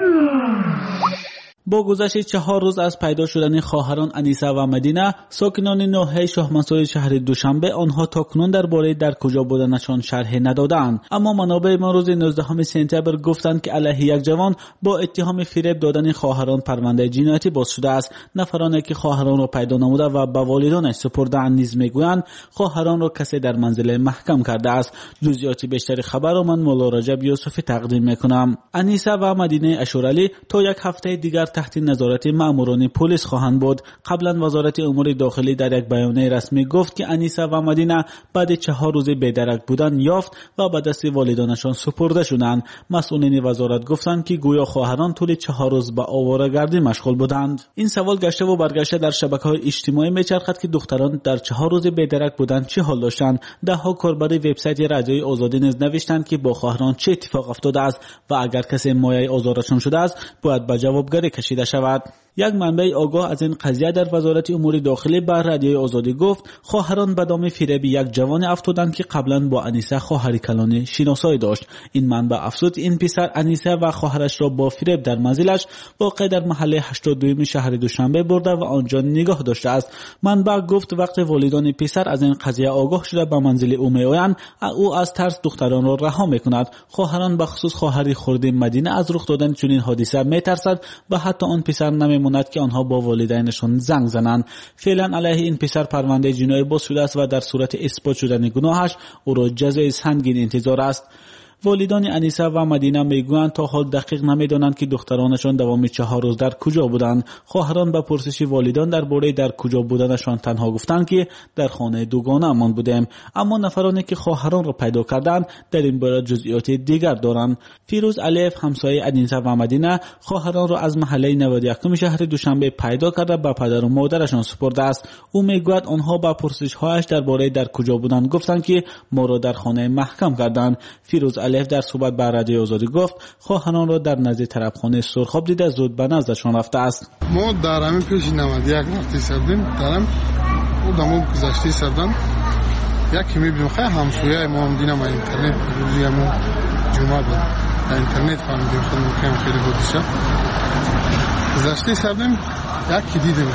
با گذشت 4 روز از پیدا شدن خواهران انیسه و مدینه، ساکنان ناحیه شاه منصور شهر دوشنبه آنها تاکنون درباره در کجا بودنشان شرح ندادند. اما منابع ما روز 19 سپتامبر گفتند که علیه یک جوان با اتهام فریب دادن خواهران پرونده جنایتی باز شده است. نفرانی که خواهران را پیدا نموده و به والدانش سپرده‌اند نیز میگویند خواهران را کسی در منزل محکم کرده است. جزئیات بیشتر خبر را من مولا رجب یوسفی تقدیم میکنم. انیسه و مدینه اشورعلی تا یک هفته دیگر تحت نظارت ماموران پلیس خواهند بود. قبلا وزارت امور داخلی در یک بیانیه رسمی گفت که انیسه و مدینه بعد 4 روز بی‌درک بودن یافت و به دست والدانشان سپرده شدند. مسئولین وزارت گفتند که گویا خواهران طول 4 روز به آواره‌گردی مشغول بودند. این سوال گشته و برگشته در شبکه‌های اجتماعی میچرخد که دختران در 4 روز بی‌درک بودن چه حال داشتند. ده‌ها کاربر وبسایت رادیوی آزادی نیز نوشتند که با خواهران چه اتفاق افتاده است و اگر کسی مایه آزارشان شده است باید به جوابگری کشیده شود. یک منبع آگاه از این قضیه در وزارت امور داخلی به رادیوی آزادی گفت خواهران به دام فریب یک جوان افتادند که قبلا با انیسه خواهر کلانی شناسایی داشت. این منبع افزود این پسر انیسه و خواهرش را با فریب در منزلش واقع در محله 82 شهر دوشنبه برده و آنجا نگاه داشته است. منبع گفت وقتی والدان پسر از این قضیه آگاه شده به منزل او میآیند، او از ترس دختران را رها میکند. خواهران به خصوص خواهری خرد مدینه از رخ دادن چنین حادثه میترسد و حتی آن پسر نمیماند که آنها با والدینشان زنگ زنند. فعلا علیه این پسر پرونده جنایی باز شده است و در صورت اثبات شدن گناهش او را جزای سنگین انتظار است. والدان انیسه و مدینه میگویند تا حال دقیق نمیدانند که دخترانشان دوام 4 روز در کجا بودند. خواهران به پرسش والدان درباره در کجا بودنشان تنها گفتند که در خانه دوگانه مان بودیم. اما نفرانی که خواهران را پیدا کردند در این باره جزئیات دیگر دارند. فیروز علیف همسایه انیسه و مدینه خواهران را از محله 91 شهر دوشنبه پیدا کرده به پدر و مادرشان سپرده است. او میگوید آنها به پرسش هایش درباره در کجا بودند گفتند که ما را در خانه محکم کردند. فیروز در صحبت با رادیوی آزادی گفت خواهران را در نزد طرفخانه سرخاب دیده زود به نزدشان رفته است. ما در همین پیش 91 رفتی سردیم دارم او دمو گذشتی سردن یکی میبینم خیلی همسویه ما هم دینم اینترنت روزی همون جمعه بود اینترنت فهمیدیم خیلی خیلی حدیثه گذشتی سردیم یکی دیدیم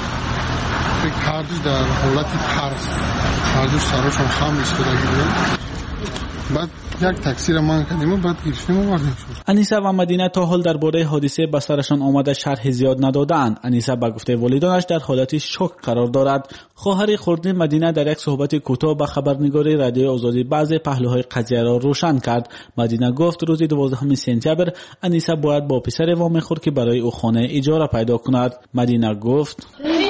هر دوش در حالت ترس هر دوش سراشون خم ایستادگی بودن. بعد یک تاکسی را مان کردیم و بعد گرفتیم و بردیم شد. انیسه و مدینه تا حال درباره حادثه به سرشان آمده شرح زیاد ندادند. انیسه به گفته والدانش در حالت شوک قرار دارد. خواهر خرد مدینه در یک صحبت کوتاه با خبرنگار رادیوی آزادی بعضی پهلوهای قضیه را روشن کرد. مدینه گفت روز 12 سپتامبر انیسه باید با پسر وام خورد که برای او خانه اجاره پیدا کند. مدینه گفت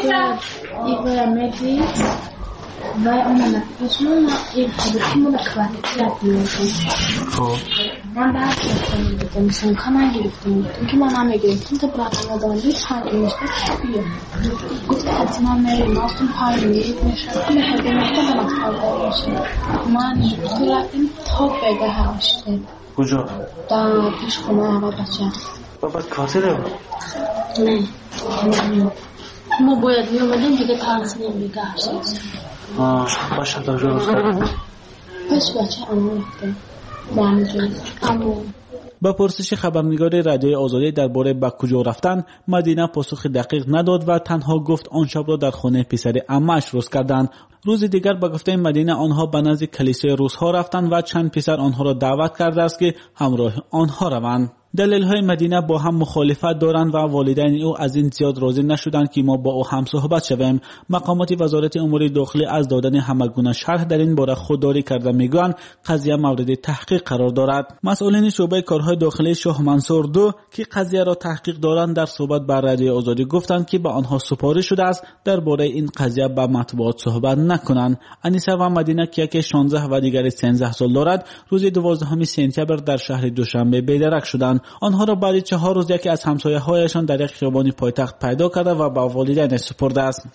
و اون نفسشون این خودشون رو خواهد من بعد گفتم مثلا کامان گرفتم که من هم گرفتم تو برای نداری چند نشته بیا گفت حتما میری ماستون پای میرید نشد که هر نشته به مطالعه میشه من تو رفتیم تا بگه هاشته کجا؟ در پیش خونه هوا بچه بابا کاسه رو؟ نه ما باید میومدیم دیگه ترسیم بگه هاشته باشه تا جا پیش بچه امو رفته به همه جایی امو با پرسش خبرنگار رادیوی آزادی درباره به کجا رفتن، مدینه پاسخ دقیق نداد و تنها گفت آن شب را در خانه پسر عمه‌اش روز کردند. روز دیگر به گفته مدینه آنها به نزد کلیسای روس‌ها رفتند و چند پسر آنها را دعوت کرده است که همراه آنها روند. دلیل‌های مدینه با هم مخالفت دارند و والدین او از این زیاد راضی نشدند که ما با او هم صحبت شویم. مقامات وزارت امور داخلی از دادن همگونه شرح در این باره خودداری کرده میگویند قضیه مورد تحقیق قرار دارد. مسئولین شعبه کارهای داخلی شاه منصور دو که قضیه را تحقیق دارند در صحبت با رادیو آزادی گفتند که به آنها سپارش شده است درباره این قضیه با مطبوعات صحبت نکنند. انیسه و مدینه که یکی 16 و دیگری 13 سال دارد، روز 12 سپتامبر در شهر دوشنبه بی‌درک شدند. آنها را بعد 4 روز یکی از همسایه‌هایشان در یک خیابان پایتخت پیدا کرده و به والدین سپرده است.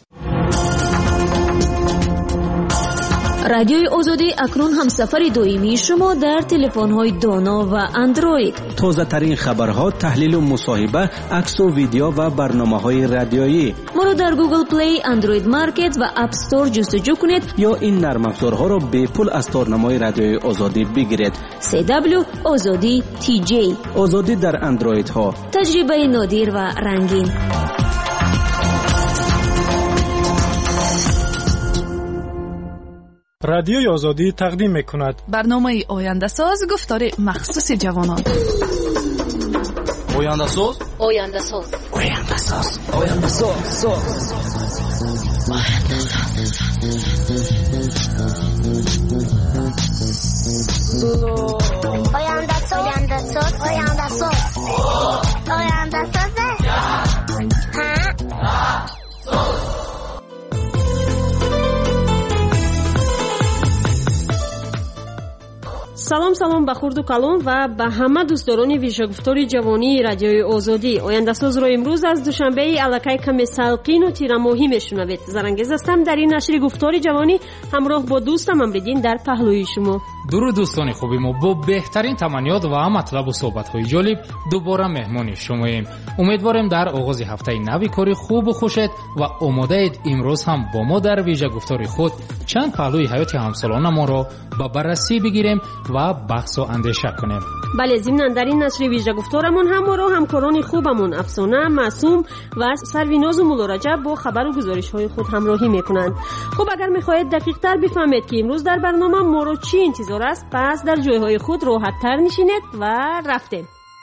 رادیوی آزادی اکنون همسفر دائمی شما در تلفن‌های دانا و اندروید. تازه ترین خبرها، تحلیل و مصاحبه، عکس و ویدیو و برنامه‌های رادیویی. ما را در گوگل پلی، اندروید مارکت و اپ استور جستجو کنید یا این نرم افزارها را به پول از تارنمای رادیوی آزادی بگیرید. CW آزادی TJ. آزادی در اندروید ها. تجربه نادر و رنگین. رادیوی آزادی تقدیم می‌کند برنامه آینده ساز، گفتار مخصوص جوانان. آینده ساز، آینده ساز، آینده ساز، آینده ساز، آینده ساز، آینده ساز، آینده ساز، آینده ساز. салом ба хурду калон ва ба ҳама дӯстдорони вишагуфтори ҷавонии радиои озодӣ. ояндасозро имрӯз аз душанбеи аллакай каме салқину тирамоҳӣ мешунавед. зарангез ҳастам дар ин нашри гуфтори ҷавонӣ ҳамроҳ бо дӯстам Амриддин дар паҳлӯи шумо. дуруд дӯстони хуби мо, бо беҳтарин таманиёт ва матлабу суҳбатҳои ҷолиб дубора меҳмони шумоем. умедворем дар оғози ҳафтаи нави кори хубу хушед ва омодаед имрӯз ҳам бо мо дар вижагуфтори худ чанд паҳлӯи ҳаёти ҳамсолонамонро ба баррасӣ бигирем ва бахсу андеша кунем. бале, зимнан дар ин нашри вижагуфторамон ҳаморо ҳамкорони хубамон Афсона, Маъсум ва Сарвинозу Муллораҷаб бо хабару гузоришҳои худ ҳамроҳӣ мекунанд. хуб, агар мехоҳед дақиқтар бифаҳмед ки имрӯз дар барнома моро чӣ интизор аст, пас дар ҷойҳои худ роҳаттар нишинед ва рафтем.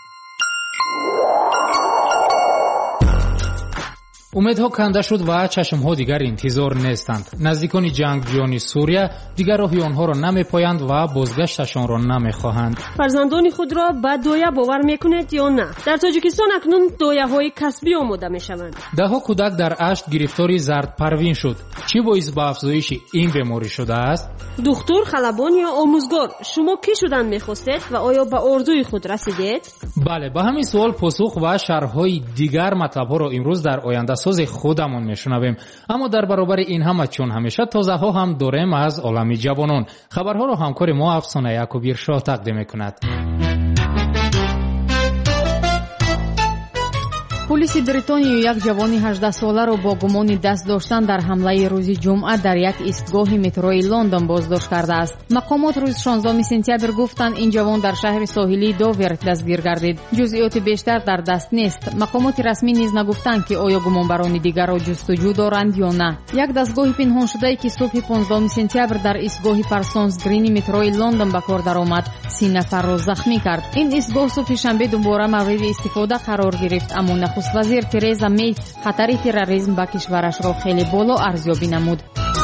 умедҳо канда шуд ва чашмҳо дигар интизор нестанд. наздикони ҷангҷӯёни Сурия дигар роҳи онҳоро намепоянд ва бозгашташонро намехоҳанд. фарзандони худро ба доя бовар мекунед ё на? дар тоҷикистон акнун дояҳои касбӣ омода мешаванд. даҳо кӯдак дар ашт гирифтори зардпарвин шуд. чӣ боис ба афзоиши ин беморӣ шудааст? духтур, халабон ё омӯзгор, шумо кӣ шудан мехостед ва оё ба орзуи худ расидед? бале, ба ҳамин суол посух ва шарҳҳои дигар матлабҳоро имрӯз дар оянда сози худамон мешунавем. аммо дар баробари ин ҳама чун ҳамеша тозаҳо ҳам дорем аз олами ҷавонон. хабарҳоро ҳамкори мо Афсона Якубиршоҳ тақдим мекунад. پلیس بریتانیا یک جوان 18 ساله را با گمان دست داشتن در حمله روز جمعه در یک ایستگاه متروی لندن بازداشت کرده است. مقامات روز 16 سپتامبر گفتند این جوان در شهر ساحلی دوور دستگیر گردید. جزئیات بیشتر در دست نیست. مقامات رسمی نیز نگفتند که آیا گمانبران دیگر را جستجو دارند یا نه. یک دستگاه پنهان شده که صبح 15 سپتامبر در ایستگاه پرسونز گرین متروی لندن به کار درآمد 30 نفر را زخمی کرد. این ایستگاه صبح شنبه دوباره مورد استفاده قرار گرفت، اما نخست وزیر ترزا می خطر تروریسم با کشورش را خیلی بالا ارزیابی نمود.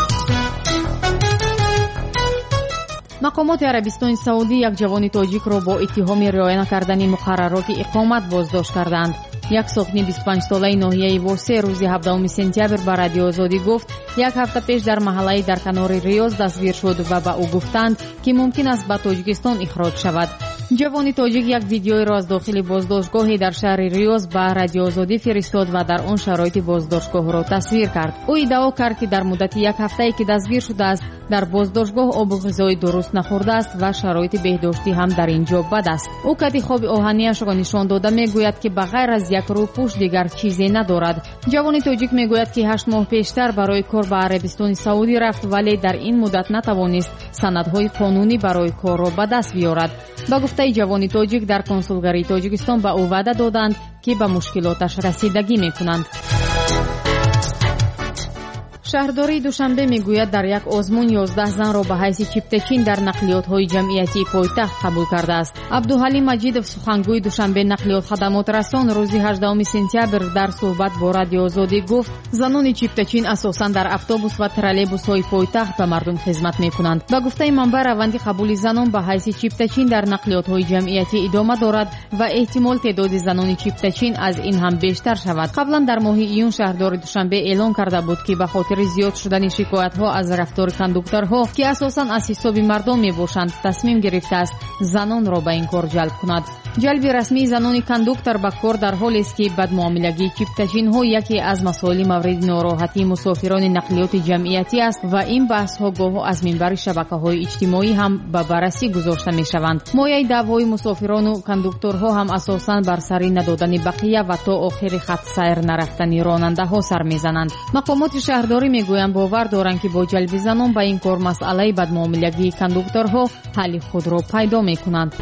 مقامات عربستان سعودی یک جوان تاجیک را با اتهام رعایت نکردن مقررات اقامت بازداشت کردند. یک ساکن 25 ساله ناحیه واسه روز 17 سپتامبر به رادیو آزادی گفت یک هفته پیش در محله در کنار ریاض دستگیر شد و به او گفتند که ممکن است به تاجیکستان اخراج شود. جوان تاجیک یک ویدیویی را از داخل بازداشتگاهی در شهر ریاض به رادیو آزادی فرستاد و در آن شرایط بازداشتگاه را تصویر کرد. او ادعا کرد که در مدت یک هفته‌ای که دستگیر شده است در بازداشتگاه آب و غذای درست نخورده است و شرایط بهداشتی هم در اینجا بد است. او کتی خواب آهنیش را نشان داده میگوید که بغیر از یک روپوش دیگر چیزی ندارد. جوان تاجیک میگوید که 8 ماه پیشتر برای کار به عربستان سعودی رفت ولی در این مدت نتوانست سندهای قانونی برای کار را به دست بیاورد. با گفته گفته جوانی تاجیک در کنسولگری تاجیکستان به او وعده دادند که به مشکلاتش رسیدگی میکنند. شهرداری دوشنبه میگوید در یک آزمون 11 زن را به حیث چیپتچین در نقلیات‌های جمعیتی پایتخت قبول کرده است. عبدالحلیم مجیدов سخنگوی دوشنبه نقلیات خدمات رسان روز 18 سپتامبر در صحبت با رادیو آزادی گفت زنان چیپتچین اساساً در اتوبوس و ترالبوس‌های پایتخت به مردم خدمت می‌کنند. با گفته منبع روند قبول زنان به حیث چیپتچین در نقلیات‌های جمعیتی ادامه دارد و احتمال تعداد زنان چیپتچین از این هم بیشتر شود. قبلا در ماه ایون شهردار دوشنبه اعلام کرده بود که به خاطر زیاد شدن شکایت‌ها از رفتار کاندوکتورها که اساساً از حساب مردم میباشند تصمیم گرفته است زنان را به این کار جلب کند. جلب رسمی زنان کاندوکتور به کار در حالی است که بدمعاملگی چیپتچین‌ها یکی از مسائل مورد ناراحتی مسافران نقلیات جمعیتی است و این بحث‌ها گاه از منبر شبکه‌های اجتماعی هم به بررسی گذاشته می‌شوند. مایه دعوای مسافران و کاندوکتورها هم اساساً بر سر ندادن بقیه و تا آخر خط سیر نرفتن راننده‌ها سر می‌زنند. مقامات شهرداری میگویند باور دارند که با جلب زنان به این کار مسئله بدمعاملگی کاندوکتورها حل خود را پیدا می‌کنند.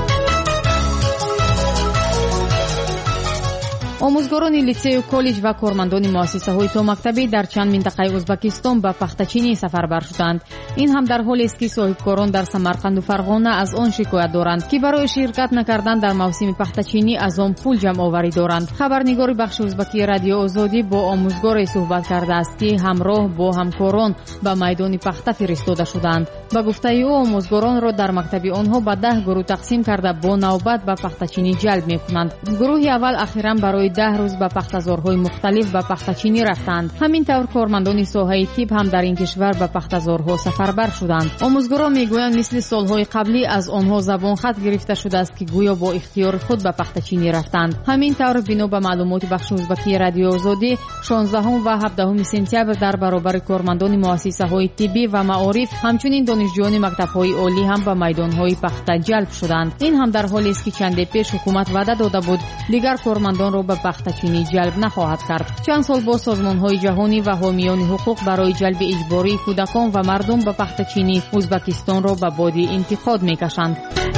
آموزگاران لیسه و کالج و کارمندان مؤسسه‌های تا مکتبی در چند منطقه ازبکستان به پختچینی سفربر شدند. این هم در حالی است که صاحبکاران در سمرقند و فرغانه از آن شکایت دارند که برای شرکت نکردن در موسم پختچینی از آن پول جمع آوری دارند. خبرنگار بخش ازبکی رادیو آزادی با آموزگار صحبت کرده است که همراه با همکاران به میدان پخته فرستاده شدند. با گفته او آموزگاران را در مکتب آنها به 10 گروه تقسیم کرده با نوبت به پختچینی جلب می‌کنند. گروه اول اخیراً برای 10 روز به پختزارهای مختلف به پختچینی رفتند. همین طور کارمندان ساحه طب هم در این کشور به پختزارها سفربر شدند. آموزگاران میگویند مثل سالهای قبلی از آنها زبان خط گرفته شده است که گویا با اختیار خود به پختچینی رفتند. همین طور بنا به معلومات بخش ازبکی رادیو آزادی 16 و 17 سپتامبر در برابر کارمندان مؤسسه‌های طبی و معارف همچنین دانشجویان مکتب‌های عالی هم به میدان‌های پخته جلب شدند. این هم در حالی است که چند پیش حکومت وعده داده بود دیگر کارمندان را به پختچینی جلب نخواهد کرد. چند سال با سازمان‌های جهانی و حامیان حقوق برای جلب اجباری کودکان و مردم به پختچینی ازبکستان را به باد انتقاد می‌کشند.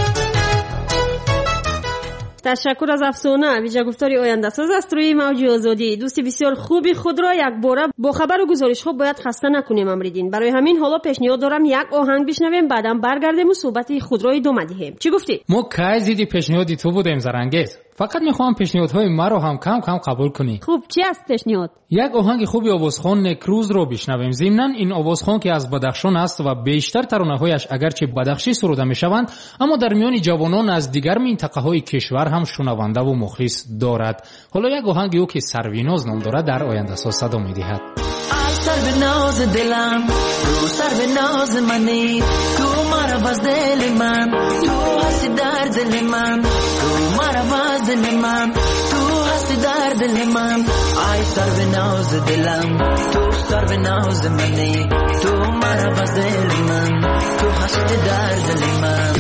تشکر از افسانه ویژه گفتاری آینده ساز است روی موج آزادی. دوستی بسیار خوبی خود را یک باره با خبر و گزارش ها باید خسته نکنیم امریدین. برای همین حالا پیشنهاد دارم یک آهنگ بشنویم بعدم برگردیم و صحبت خود را ادامه دهیم. چی گفتی؟ ما کی زیدی پیشنهادی تو بودیم زرنگیز. فقط میخوام پیشنهادهای ما رو هم کم کم قبول کنی. خوب چی است پیشنهاد؟ یک آهنگ خوبی آوازخوان نکروز رو بشنویم. ضمناً این آوازخوان که از بدخشان است و بیشتر ترانه‌هایش اگرچه بدخشی سروده میشوند اما در میان جوانان از دیگر منطقه‌های کشور هم شنونده و مخلص دارد. حالا یک آهنگ او که سرویناز نام دارد در آینده ساز صدا می‌دهد. سر به ناز دلم تو سر به ناز منی تو مرا باز دل من تو هستی در دل من تو مرا باز دل من تو هستی در دل من ای سر به ناز دلم تو سر به ناز منی تو مرا باز دل من تو هستی در دل من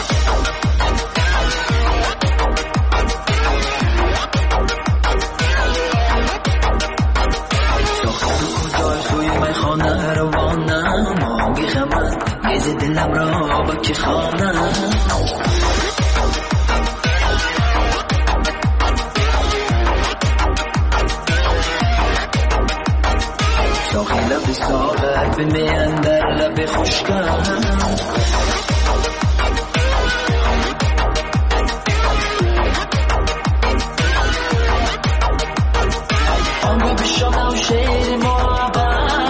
خانه روانم آنگی خمد گیز دلم را با کی خانم شاخی لب ساغر به می اندر لب خوشکم آنگو بشم و شیر محبت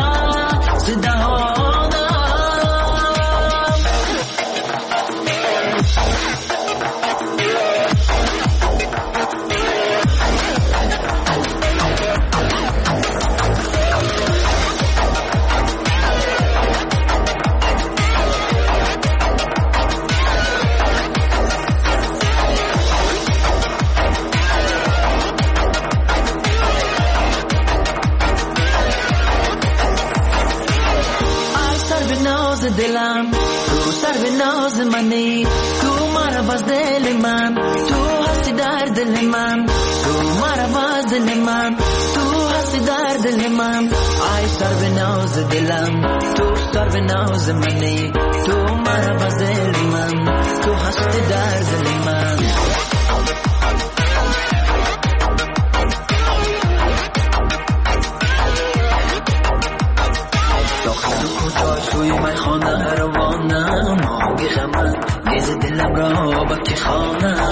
دلم تو سر به ناز منی تو مرا باز دل من تو هستی در دل من تو مرا باز دل من تو هستی در دل من ای سر به ناز دلم تو سر به ناز منی تو مرا باز دل من تو هستی در دل من توی میخانه روانم آگه غمم نیز دلم را با که خانم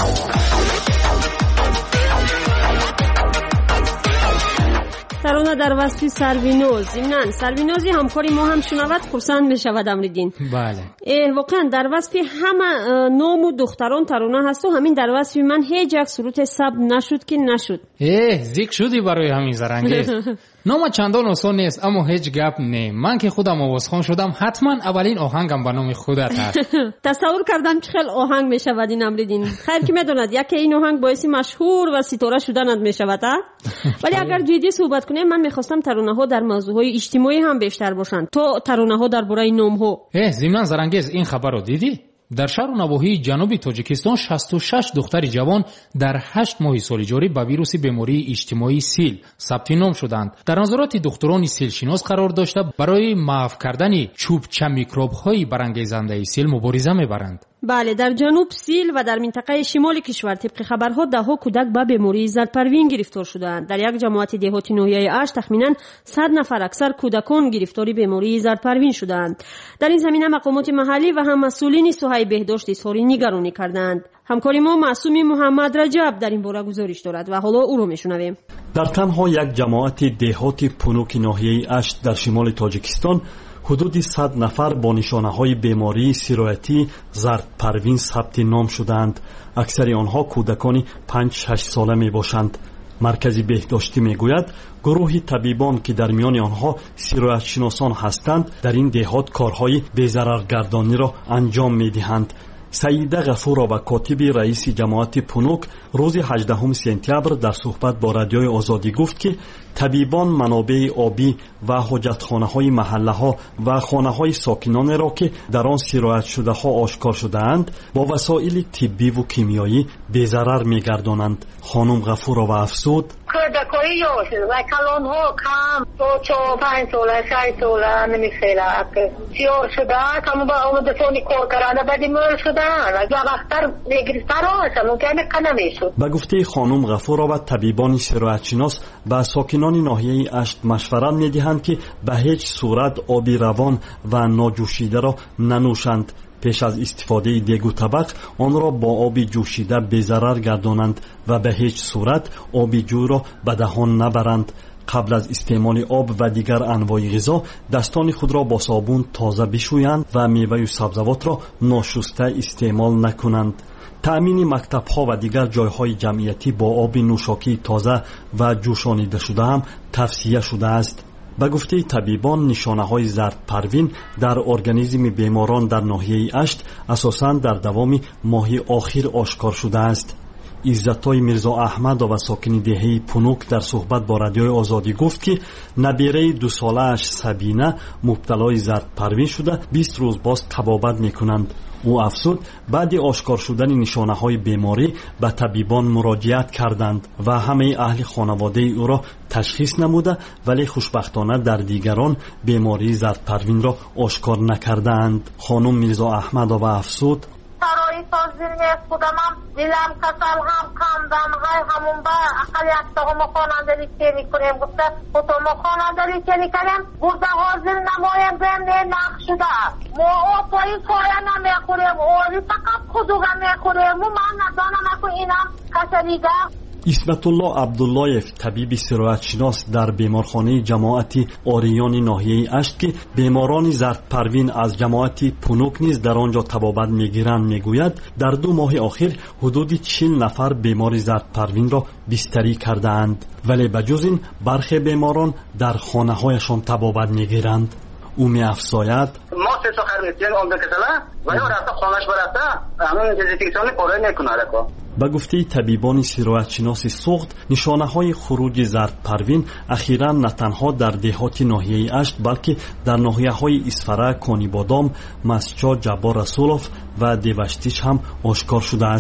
ترانه در وصف سروینوز ضمناً سروینوزی همکاری ما هم شنود خرسند می شود امریدین. بله واقعا در وصف همه نام و دختران ترانه هست و همین در وصف من هیچ یک سروت ثبت نشد که نشد. زیک شدی برای همین زرنگیز. نام چندان آسان نیست اما هیچ گپ نه. من که خودم آوازخوان شدم حتما اولین آهنگم به نام خودت هست. تصور کردم چه خیلی آهنگ می شود این امریدین. خیر که میدوند یکی این آهنگ باعث مشهور و ستاره شدن می شود. ولی اگر جدی صحبت کنیم من میخواستم ترانه ها در موضوعهای اجتماعی هم بیشتر باشند تا ترانه ها درباره نام ها. ضمن زرنگیز این خبر رو دیدی؟ در شهر و نواحی جنوبی تاجیکستان 66 دختر جوان در 8 ماه سال جاری با ویروس بیماری اجتماعی سیل ثبت نام شدند. در نظارات دکتران سیل شناس قرار داشته برای محو کردن چوبچه میکروب های برانگیزنده سیل مبارزه میبرند. بله در جنوب سیل و در منطقه شمال کشور طبق خبرها دهها کودک به بیماری زردپروین گرفتار شدند. در یک جماعت دهاتی ناحیه اش تخمینا 100 نفر اکثر کودکان گرفتاری بیماری زردپروین شدند. در این زمینه مقامات محلی و هم مسئولین ساحه بهداشت اظهار نگرانی کردند. همکار ما معصومی محمد رجب در این باره گزارش دارد و حالا او را میشنویم. در تنها یک جماعت دهاتی پونوک ناحیه اش در شمال تاجیکستان حدود 100 نفر با نشانه‌های بیماری سیرایتی زردپروین ثبت نام شدند. اکثر آنها کودکان 5-6 ساله میباشند. مرکز بهداشتی میگوید گروه طبیبان که در میان آنها سیرایت شناسان هستند در این دهات کارهای بی‌ضررگردانی را انجام میدهند. سعیده غفور و کاتب رئیس جماعت پونوک روز 18 سپتامبر در صحبت با رادیوی آزادی گفت که طبیبان منابع آبی و حاجتخانه‌های محله‌ها و خانه‌های ساکنان را که در آن سیرایت شده‌ها آشکار شده‌اند با وسایل طبی و کیمیایی بی‌ضرر می‌گردانند. خانم غفور و افسود کودکای و کلان‌ها کم تو 4-5 ساله 6 ساله نمی‌خیره که سیار شده کم با اومده فونی کار کرده بعد مر شده اگه وقتر نگرفتار است ممکنه کنه. به گفته خانم غفور و طبیبان سیرایت شناس به ساکنان ناحیه اشت مشورت می‌دهند که به هیچ صورت آب روان و ناجوشیده را ننوشند. پیش از استفاده دیگ و طبق آن را با آب جوشیده بی‌ضرر گردانند و به هیچ صورت آب جو را به دهان نبرند. قبل از استعمال آب و دیگر انواع غذا دستان خود را با صابون تازه بشویند و میوه و سبزیجات را ناشسته استعمال نکنند. تأمین مکتب‌ها و دیگر جایهای جمعیتی با آب نوشاکی تازه و جوشانیده شده هم توصیه شده است. به گفته طبیبان نشانه‌های زردپروین در ارگانیسم بیماران در ناحیه اشت اساساً در دوام ماه آخر آشکار شده است. عزتای میرزا احمد و ساکن دهه پونوک در صحبت با رادیوی آزادی گفت که نبیره 2 ساله اش سبینه مبتلای زردپروین شده 20 روز باز طبابت میکنند. او افزود بعد آشکار شدن نشانه‌های بیماری به طبیبان مراجعت کردند و همه اهل خانواده او را تشخیص نموده ولی خوشبختانه در دیگران بیماری زردپروین را آشکار نکردند. خانم میرزا احمد و افزود برای تازیر نیست بودم هم دیلم کسل هم کندم های همون با اقل یک تا ما خانندری که میکنیم گفته خودم ما خانندری که میکنیم برده حاضر نمایم بینده نقش شده ما پایی کاره نمیخوریم اوری فقط خودوگه میخوریم و من ندانم اکو اینم کسریده. اسمت الله عبداللایف طبیب سیرایت شناس در بیمارخانه جماعت آریان ناحیه اشت که بیماران زردپروین از جماعت پونوک نیز در آنجا طبابت میگیرند میگوید در 2 ماه آخر حدود 40 نفر بیمار زردپروین را بستری کردند ولی بجز این برخی بیماران در خانه هایشان طبابت میگیرند. او می‌افزاید ما سه سخر می‌کنیم اون دکتره و یا رفته خانه‌اش برفته همون جزیتیکسانی پاره نکنه لکو. به گفته طبیبان سیرایت شناس سوخت نشانه‌های خروج زردپروین اخیراً نه تنها در دهات ناحیه اشت بلکه در ناحیه‌های اسفره، کانی بادام، مسجد، جبار رسولوف و دیوشتیش هم آشکار شده است.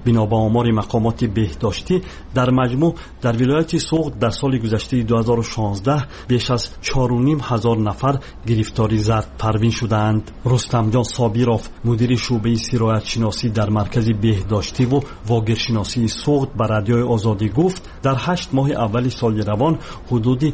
بنا به آمار مقامات بهداشتی در مجموع در ولایت سوغد در سال گذشته 2016 بیش از 4,500 نفر گرفتاری زرد پروین شدند. رستم جان صابیروف مدیر شعبه سرایت شناسی در مرکز بهداشتی و واگیرشناسی سوغد به رادیوی آزادی گفت در 8 ماه اول سال روان حدود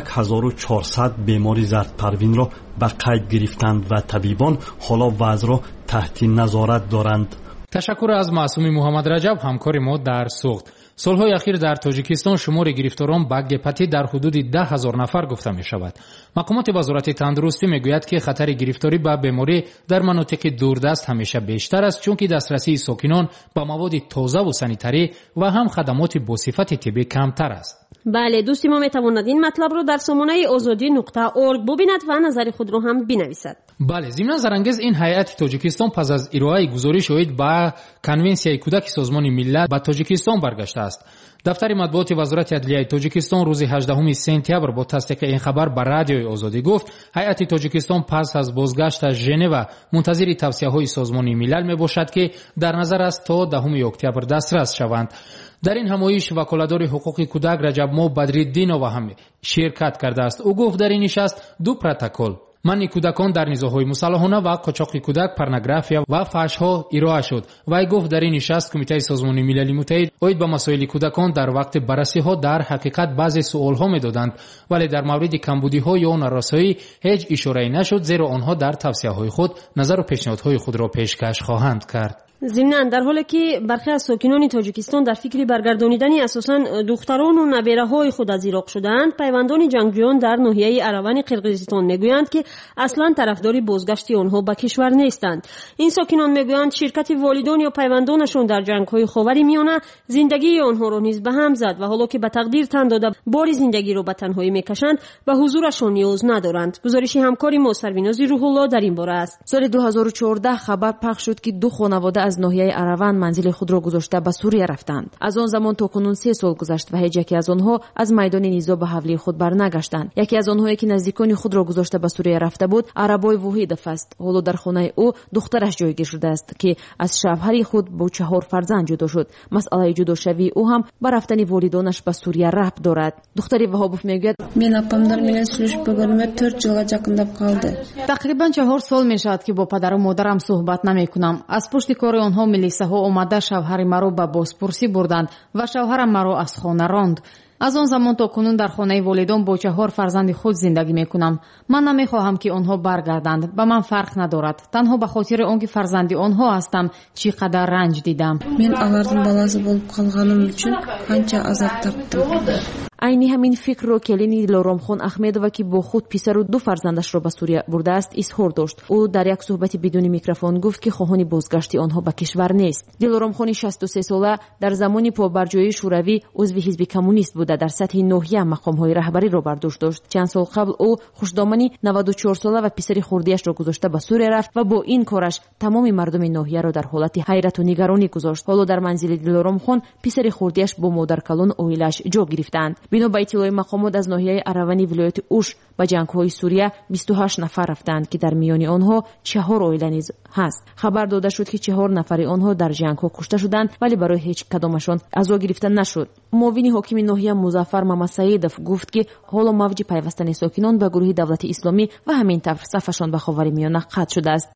1400 بیماری زرد پروین را به قید گرفتند و طبیبان حالا وضع را تحت نظارت دارند. تشکر از معصومی محمد رجب همکار ما در سوغد. سالهای اخیر در تاجیکستان شمار گرفتاران به گپتی در حدود 10,000 نفر گفته می شود. مقامات وزارت تندرستی می گوید که خطر گرفتاری به بیماری در مناطق دوردست همیشه بیشتر است چون که دسترسی ساکنان به مواد تازه و سانیتری و هم خدمات با صفت طبی کمتر است. بله دوستی ما می تواند این مطلب رو در سامانه azadi.org ببیند و نظر خود رو هم بنویسد. بله ضمن زرانگیز این هیئت تاجیکستان پس از ارائه گزارش اوید با کنونسیای کودک سازمان ملل به تاجیکستان برگشته است. دفتر مطبوعات وزارت عدلیه تاجیکستان روز 18 سپتامبر با تصدیق این خبر به رادیوی آزادی گفت هیئت تاجیکستان پس از بازگشت از ژنو منتظر توصیه‌های سازمان ملل میباشد که در نظر است تا 10 اکتبر دسترس شوند. در این همایش وکالتدار حقوق کودک رجب مو بدرالدینو هم شرکت کرده است. او گفت در این نشست 2 پروتکل منع کودکان در نزاع‌های مسلحانه و قاچاق کودک، پورنوگرافیا و فحش‌ها ارائه شد. وی گفت در این نشست کمیته سازمان ملل متحد اوید به مسائل کودکان در وقت بررسی‌ها در حقیقت بعضی سوال‌ها می‌دادند ولی در مورد کمبودی‌ها یا نارسایی هیچ اشاره‌ای نشد زیرا آنها در توصیه‌های خود نظر و پیشنهادهای خود را پیشکش خواهند کرد. ضمناً در حالی که برخی از ساکنان تاجیکستان در فکر برگردانیدن اساساً دختران و نبیره‌های خود از عراق شدند، پیوندان جنگجویان در ناحیه اروان قرقیزستان میگویند که اصلاً طرفدار بازگشت آنها به کشور نیستند. این ساکنان میگویند شرکت والدان یا پیوندانشان در جنگ‌های خاورمیانه زندگی آنها را نیز به هم زد و حالا که به تقدیر تن داده بار زندگی را به تنهایی میکشند به حضورشان نیاز ندارند. گزارش همکاری ما سربیناز روح الله در این باره است. سال 2014 خبر پخش شد که 2 خانواده از ناحیه اروان منزل خود را گذاشته به سوریه رفتند. از آن زمان تا کنون 3 سال گذشت و هیچ یکی از آنها از میدان نزاع به حولی خود برنگشتند. یکی از آنها که نزدیکان خود را گذاشته به سوریه رفته بود، عربای وحیدوف است. حالا در خانه او دخترش جایگیر شده است که از شوهر خود با 4 فرزند جدا شد. مسئله جداشوی او هم به رفتن والدانش به سوریه ربط دارد. دختری وهابوف میگوید من اپامدار منن سلوش بگم 4 جلگه جاکنداب قالده. تقریبا 4 سال میشد که با پدر و مادرم صحبت نمیکنم. از پشت کار آنها ملیسه ها اومده شوهر مرا به بازپرسی بردند و شوهرم مرا از خانه راند. از آن زمان تا کنون در خانه والدان با 4 فرزند خود زندگی میکنم. من نمیخواهم که آنها برگردند. به من فرق ندارد. تنها به خاطر آنکه فرزندی آنها هستم چقدر رنج دیدم. من алардын баласы болуп калганым үчүн канча азап таптым. عینی همین فکر رو کلینی دلارامخان احمدова که با خود پسر و 2 فرزندش را به سوریه برده است اظهار داشت. او در یک صحبت بدون میکروفون گفت که خواهان بازگشت آنها به کشور نیست. دلارامخان 63 ساله در زمان پابرجایی شوروی عضو حزب کمونیست بوده در سطح ناحیه مقام‌های رهبری را بر دوش داشت. چند سال قبل او خوشدامنی 94 ساله و پسر خردیش را گذاشته به سوریه رفت و با این کارش تمام مردم ناحیه را در حالت حیرت و نگرانی گذاشت. حالا در منزل دلارامخان پسر خردیش با مادر کلان اویلش جا گرفتند. بنا به اطلاع مقامات از ناحیه اروانی ولایت اوش به جنگ‌های سوریه 28 نفر رفتند که در میان آنها 4 عائله نیز هست. خبر داده شد که 4 نفر آنها در جنگ‌ها کشته شدند ولی برای هیچ کدامشان عزا گرفته نشد. معاون حاکم ناحیه مظفر محمد سعیدов گفت که حالا موج پیوستن ساکنان به گروه دولت اسلامی و همین طور صفشان به خاورمیانه قطع شده است.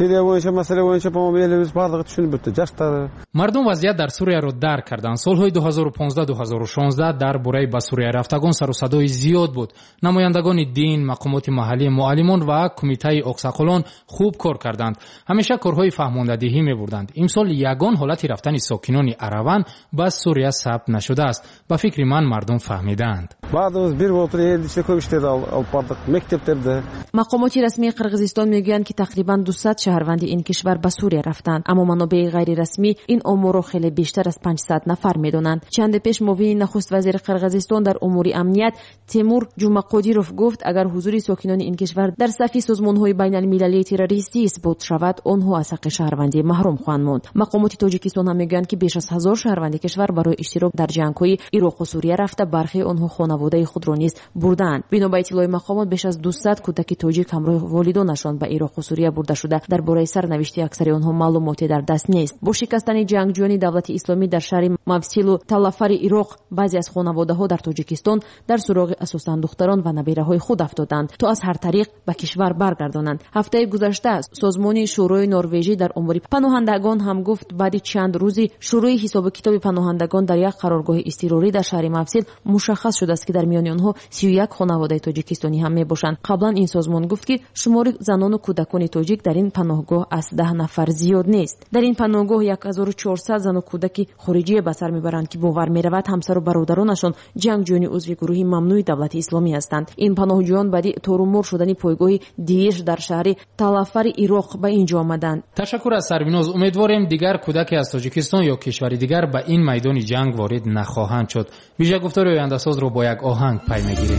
مردم وضعیت در سوریه را درک کردند. سالهای 2015-2016 در برای به سوریه رفتگان سر و صدای زیاد بود. نمایندگان دین، مقامات محلی، معلمان و کمیته اقساقلان خوب کار کردند. همیشه کارهای فهماندهی می‌بردند. امسال یگان حالت رفتن ساکنان اروان به سوریه ثبت نشده است. به فکر من مردم فهمیدند. مقامات رسمی قرقیزستان میگویند که تقریبا 200 شهروند این کشور به سوریه رفتند، اما منابع غیر رسمی این آمار را خیلی بیشتر از 500 نفر میدانند. چند پیش معاون نخست وزیر قرقیزستان توجیکستان در امور امنیت تیمور جمعقادیروف گفت اگر حضور ساکنان این کشور در صف سازمان‌های بین‌المللی تروریستی اثبات شود آنها از حق شهروندی محروم خواهند ماند. مقامات تاجیکستان هم میگویند که بیش از 1000 شهروند کشور برای اشتراک در جنگ‌های عراق و سوریه رفته، برخی آنها خانواده خود را نیز بردند. بنا به اطلاع مقامات بیش از 200 کودک تاجیک همراه والدانشان به عراق و سوریه برده شده. درباره سرنوشت اکثر آنها معلوماتی در دست نیست. با شکستن جنگجویان دولت اسلامی در شهر مفصل و تلافر عراق، بعضی از خانواده‌ها در تاجیکستان در سراغ اساساً دختران و نبیره‌های خود افتادند تا از هر طریق به کشور برگردانند. هفته گذشته سازمان شورای نروژی در امور پناهندگان هم گفت بعد چند روزی شروع حساب کتاب پناهندگان در یک قرارگاه اضطراری در شهر مفصل مشخص شده است که در میان آنها 31 خانواده تاجیکستانی هم میباشند. قبلا این سازمان گفت که شمار زنان و کودکان تاجیک در این پناهگاه از 10 نفر زیاد نیست. در این پناهگاه 1400 زن و کودک خارجی به سر میبرند که باور میرود همسر و برادرانشان جنگجویان عضو گروه ممنوع دولت اسلامی هستند. این پناهجویان بعد تورمور شدن پایگاه دیش در شهر تلافر عراق به اینجا آمدند. تشکر از سربیناز. امیدواریم دیگر کودکی از تاجیکستان یا کشوری دیگر به این میدان جنگ وارد نخواهند شد. ویژه گفتار آینده ساز رو با یک آهنگ پی میگیریم.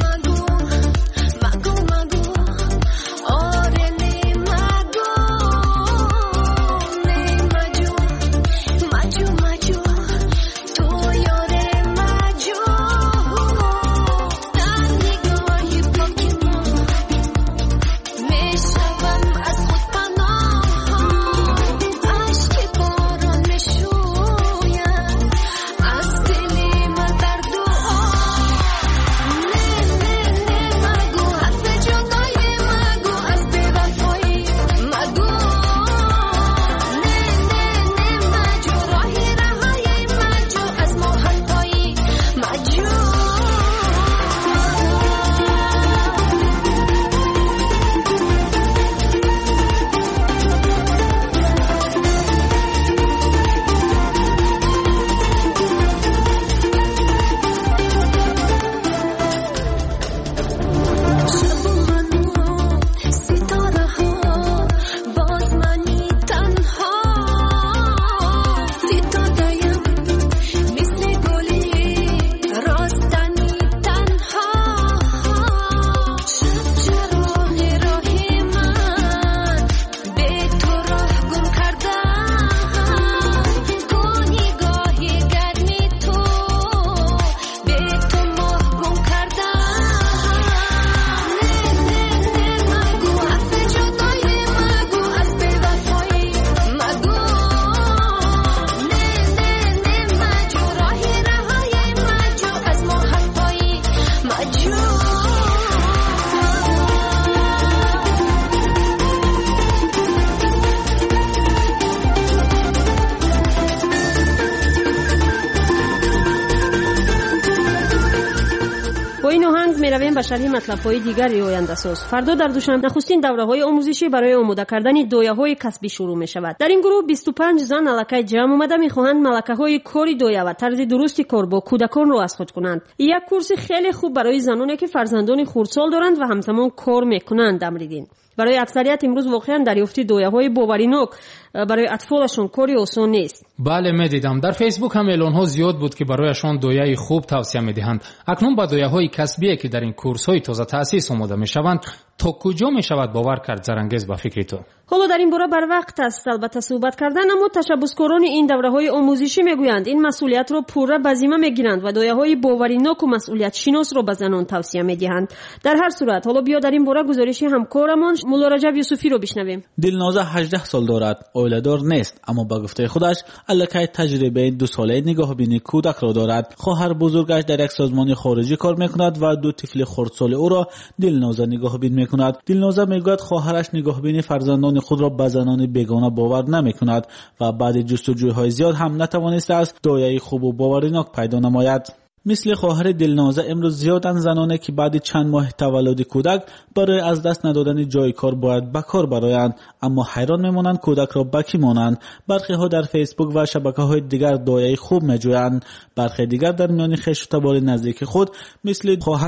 میرویم به شرح مطلب‌های دیگر آینده ساز. فردا در دوشنبه نخستین دوره‌های آموزشی برای آماده کردن دویه‌های کسبی شروع می‌شود. در این گروه 25 زن الکی جمع آمده می‌خواهند ملکه‌های کاری دویه و طرز درستی کار با کودکان را از خود کنند. یک کورس خیلی خوب برای زنانی که فرزندان خردسال دارند و همزمان کار می‌کنند امریدین. برای اکثریت امروز واقعا دریافت دویه‌های باوریناک برای اطفالشون کاری آسان نیست. بله می‌دیدم در فیسبوک هم اعلان‌ها زیاد بود که برایشان دویه خوب توصیه می‌دهند. اکنون با دویه‌های کسبی که در این کورس‌های تازه تأسیس آماده می‌شوند تا کجا می‌شود باور کرد زرانگیز به فکر تو؟ حالا در این باره بر وقت است البته صحبت کردن، اما تشبثکاران این دوره‌های آموزشی میگویند این مسئولیت را پوره به ذمه میگیرند و دویه‌های باوریناک و مسئولیت شناس را به زنان توصیه می‌دهند. در هر صورت حالا بیا در این باره گزارشی همکارمان مولا رجب یوسفی رو بشنویم. دلنازه 18 سال دارد، اولیدار نیست، اما به گفته خودش الکی تجربه 2 ساله نگاهبینی کودک را دارد. خواهر بزرگش در یک سازمان خارجی کار می‌کند و 2 طفل خردسال او را دلنازه نگاهبین می‌کند. دلنازه میگوید خواهرش نگاهبین فرزندان خود را به زنان بیگانه باور نمی‌کند و بعد جستجوهای زیاد هم نتوانسته است دایه خوب و باوریناک پیدا نماید. مثل خواهر دلنازه امروز زیادن زنانه که بعد چند ماه تولد کودک برای از دست ندادن جای کار باید به کار برایند، اما حیران میمانند کودک را به کی مانند. برخی ها در فیسبوک و شبکه‌های دیگر دایه خوب میجویند، برخی دیگر در میان خویش و تبار نزدیک خود مثل خواهران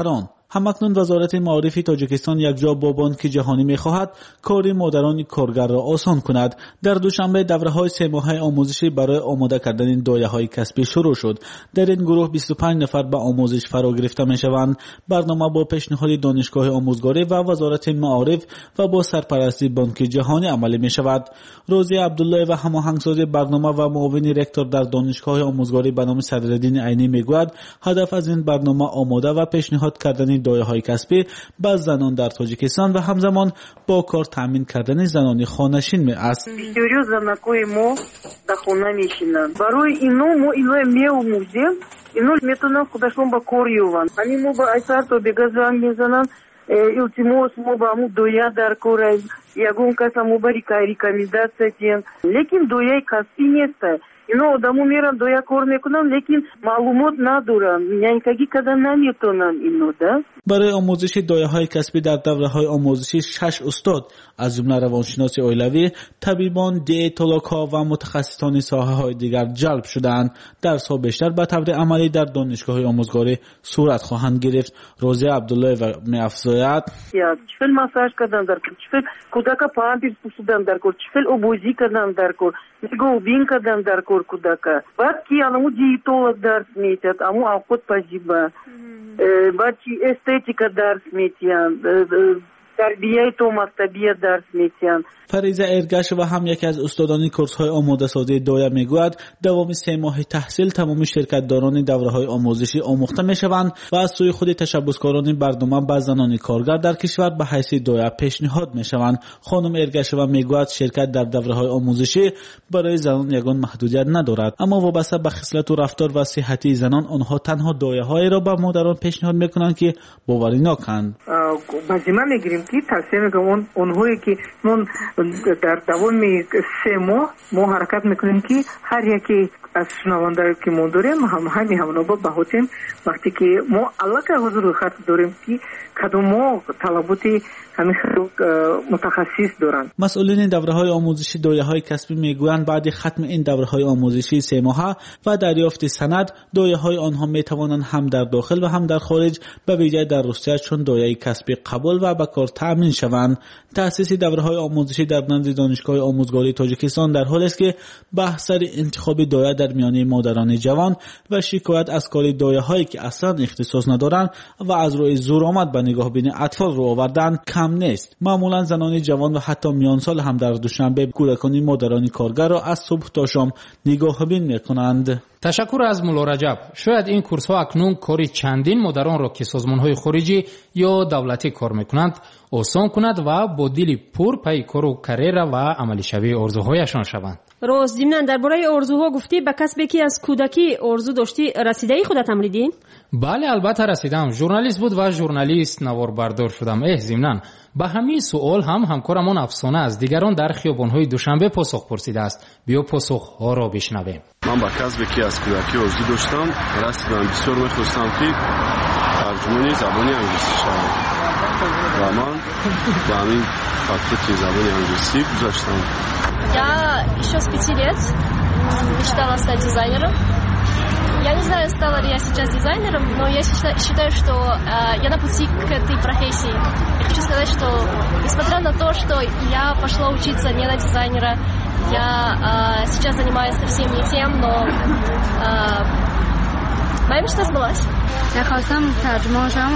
همکنون وزارت معارف تاجیکستان یکجا با بانک جهانی می‌خواهد کار مادران کارگر را آسان کند. در دوشنبه دوره‌های 3 ماهه آموزشی برای آماده کردن دایه‌های کسبی شروع شد. در این گروه 25 نفر به آموزش فرا گرفته می‌شوند. برنامه با پیشنهاد دانشگاه آموزگاری و وزارت معارف و با سرپرستی بانک جهانی عملی می‌شود. روزی عبدالله و هماهنگساز برنامه و معاون رکتور در دانشگاه آموزگاری به نام صدرالدین عینی میگوید هدف از این برنامه آماده و پیشنهاد کردن دایه‌های کسبی به زنان در تاجیکستان و همزمان با کار تامین کردن زنان خانه‌نشین است. Серьезно, ما در خونه میشینن. برای اینو ما می‌آموزیم. اینو میتونن خودشون با کار یوان. یعنی ما با ایثار تو بگذارن میزنن. التماس ما با مو دویا در کار یگون کس مو بری ریکامنداسیا دین. لیکن دویای کسبی نیست. اینو آدمو میرن دویا کار میکنن لیکن معلومات ندارن. یعنی کدی کدام نمیتونن اینو ده. برای آموزش دایه‌های کسبی در دوره‌های آموزشی 6 استاد از جمله روانشناس اولیوی، طبیبان، دیئتولوژها و متخصصان ساحه‌های دیگر جلب شدند. درس‌ها بیشتر به طور عملی در دانشگاه آموزگاری صورت خواهند گرفت. روزی عبدالله و می‌افزاید چفل مساج کردن در کور، چفل کودک پامپرس پوشیدن در کور، چفل آبوزی کردن در کور، نگاهبین کردن در کور کودک. بعد کی آنمو دیئتولوژ درس می‌دهد، آمو آخوت پذیرا. بعد کی استетика درس می‌دهند. تربیه تو مکتبی درس می‌دهند. فریضه ارگش و هم یکی از استادان کورس‌های آماده سازی دایه میگوید دوام 3 ماه تحصیل تمام شرکت‌داران دوره‌های آموزشی آموخته می‌شوند و از سوی خود تشبثکاران برنامه به زنان کارگر در کشور به حیث دایه پیشنهاد می‌شوند. خانم ارگش و میگوید شرکت در دوره‌های آموزشی برای زنان یگان محدودیت ندارد، اما وابسته به خصلت و رفتار و صحتی زنان آنها تنها دایه‌هایی را به مادران پیشنهاد می‌کنند که باوری نکنند. مجمع می‌گیریم که توصیه می‌کنم اونهایی که در دوام 3 ماه ما حرکت میکنیم که هر یکی از شنوانده که ما داریم همون با بهوتیم وقتی که ما علاقه حضور خط داریم که کدوم طلباتی همین متخصص دارند. مسئولین دوره‌های آموزشی دایه‌های کسبی میگویند بعد ختم این دوره‌های آموزشی 3 ماهه و دریافت سند دایه‌های آنها میتوانند هم در داخل و هم در خارج به ویژه در روسیه چون دایه کسبی قبول و به کار تامین شوند. تأسیس دوره‌های آموزشی در نزد دانشگاه آموزگاری تاجیکستان در حالی است که بحث سر انتخاب دایه در میان مادران جوان و شکایت از کار دایه‌هایی که اصلا اختصاص ندارند و از روی زورآمد به نگاه بین اطفال رو آوردن کم نیست. معمولا زنان جوان و حتی میان سال هم در دوشنبه کودکان مادران کارگر را از صبح تا شام نگاهبین می‌کنند. تشکر از مولا رجب. شاید این کورس ها اکنون کاری چندین مادران را که سازمان های خارجی یا دولتی کار میکنند آسان کند و با دلی پر پی کار و کریره و عملی شوی آرزوهایشان شوند. راست ضمناً درباره آرزوها گفتی به کسبی که از کودکی آرزو داشتی رسیده ای خودت امریدی؟ بله البته رسیدم. ژورنالیست بود و ژورنالیست نوار بردار شدم. ضمناً به همین سوال هم همکارمان افسانه از دیگران در خیابان‌های دوشنبه پاسخ پرسیده است. بیا پاسخ‌ها را بشنویم. من با کسبی که از کودکی آرزو داشتم رسیدم. بسیار می‌خواستم که ترجمانی زبان انگلیسی شوم و من به همین فاکولته زبان انگلیسی گذاشتم. Я еще с 5 лет мечтала стать дизайнером. Я не знаю, стала ли я сейчас дизайнером, но я считаю, что я на пути к этой профессии. Я хочу сказать, что несмотря на то, что я пошла учиться не на дизайнера, я сейчас занимаюсь совсем не тем, но моя мечта сбылась. Я خواستم ترجمه شم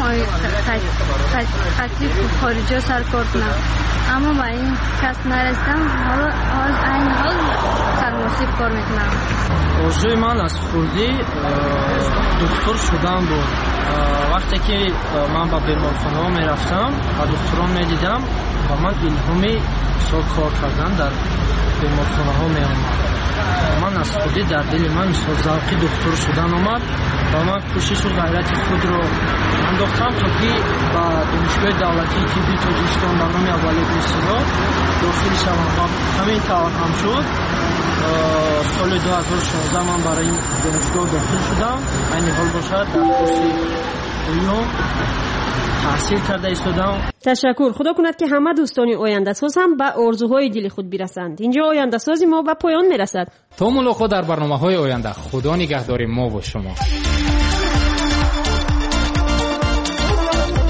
خطی خارجی رو سر کار کنم اما با این کسب نرسیدم. حالا این حال سرماسیب کار میکنم. آرزوی من از خردی دکتر شدن بود. وقتی که من با بیمارخانه ها میرفتم و دکتران میدیدم و من الهامی سال کار کردن در بیمارخانه ها میامد. من از خودی در دل من مثل ذوقی دکتر شدن آمد و من کوشش و غیرت خود رو انداختم تا که با دانشگاه دولتی طبی تاجیکستان به نام اولی بورسیا داخل شوم و همین طور هم شد. سال 2016 من برای این دانشگاه داخل شدم. این حال باشد در کورس دوم تحصیل کرده ایستادم. تشکر. خدا کند که همه دوستان آینده ساز هم به آرزوهای دل خود برسند. اینجا آینده سازی ما به پایان میرسد. تا ملاقات در برنامه‌های آینده. خدا نگهدار ما و شما.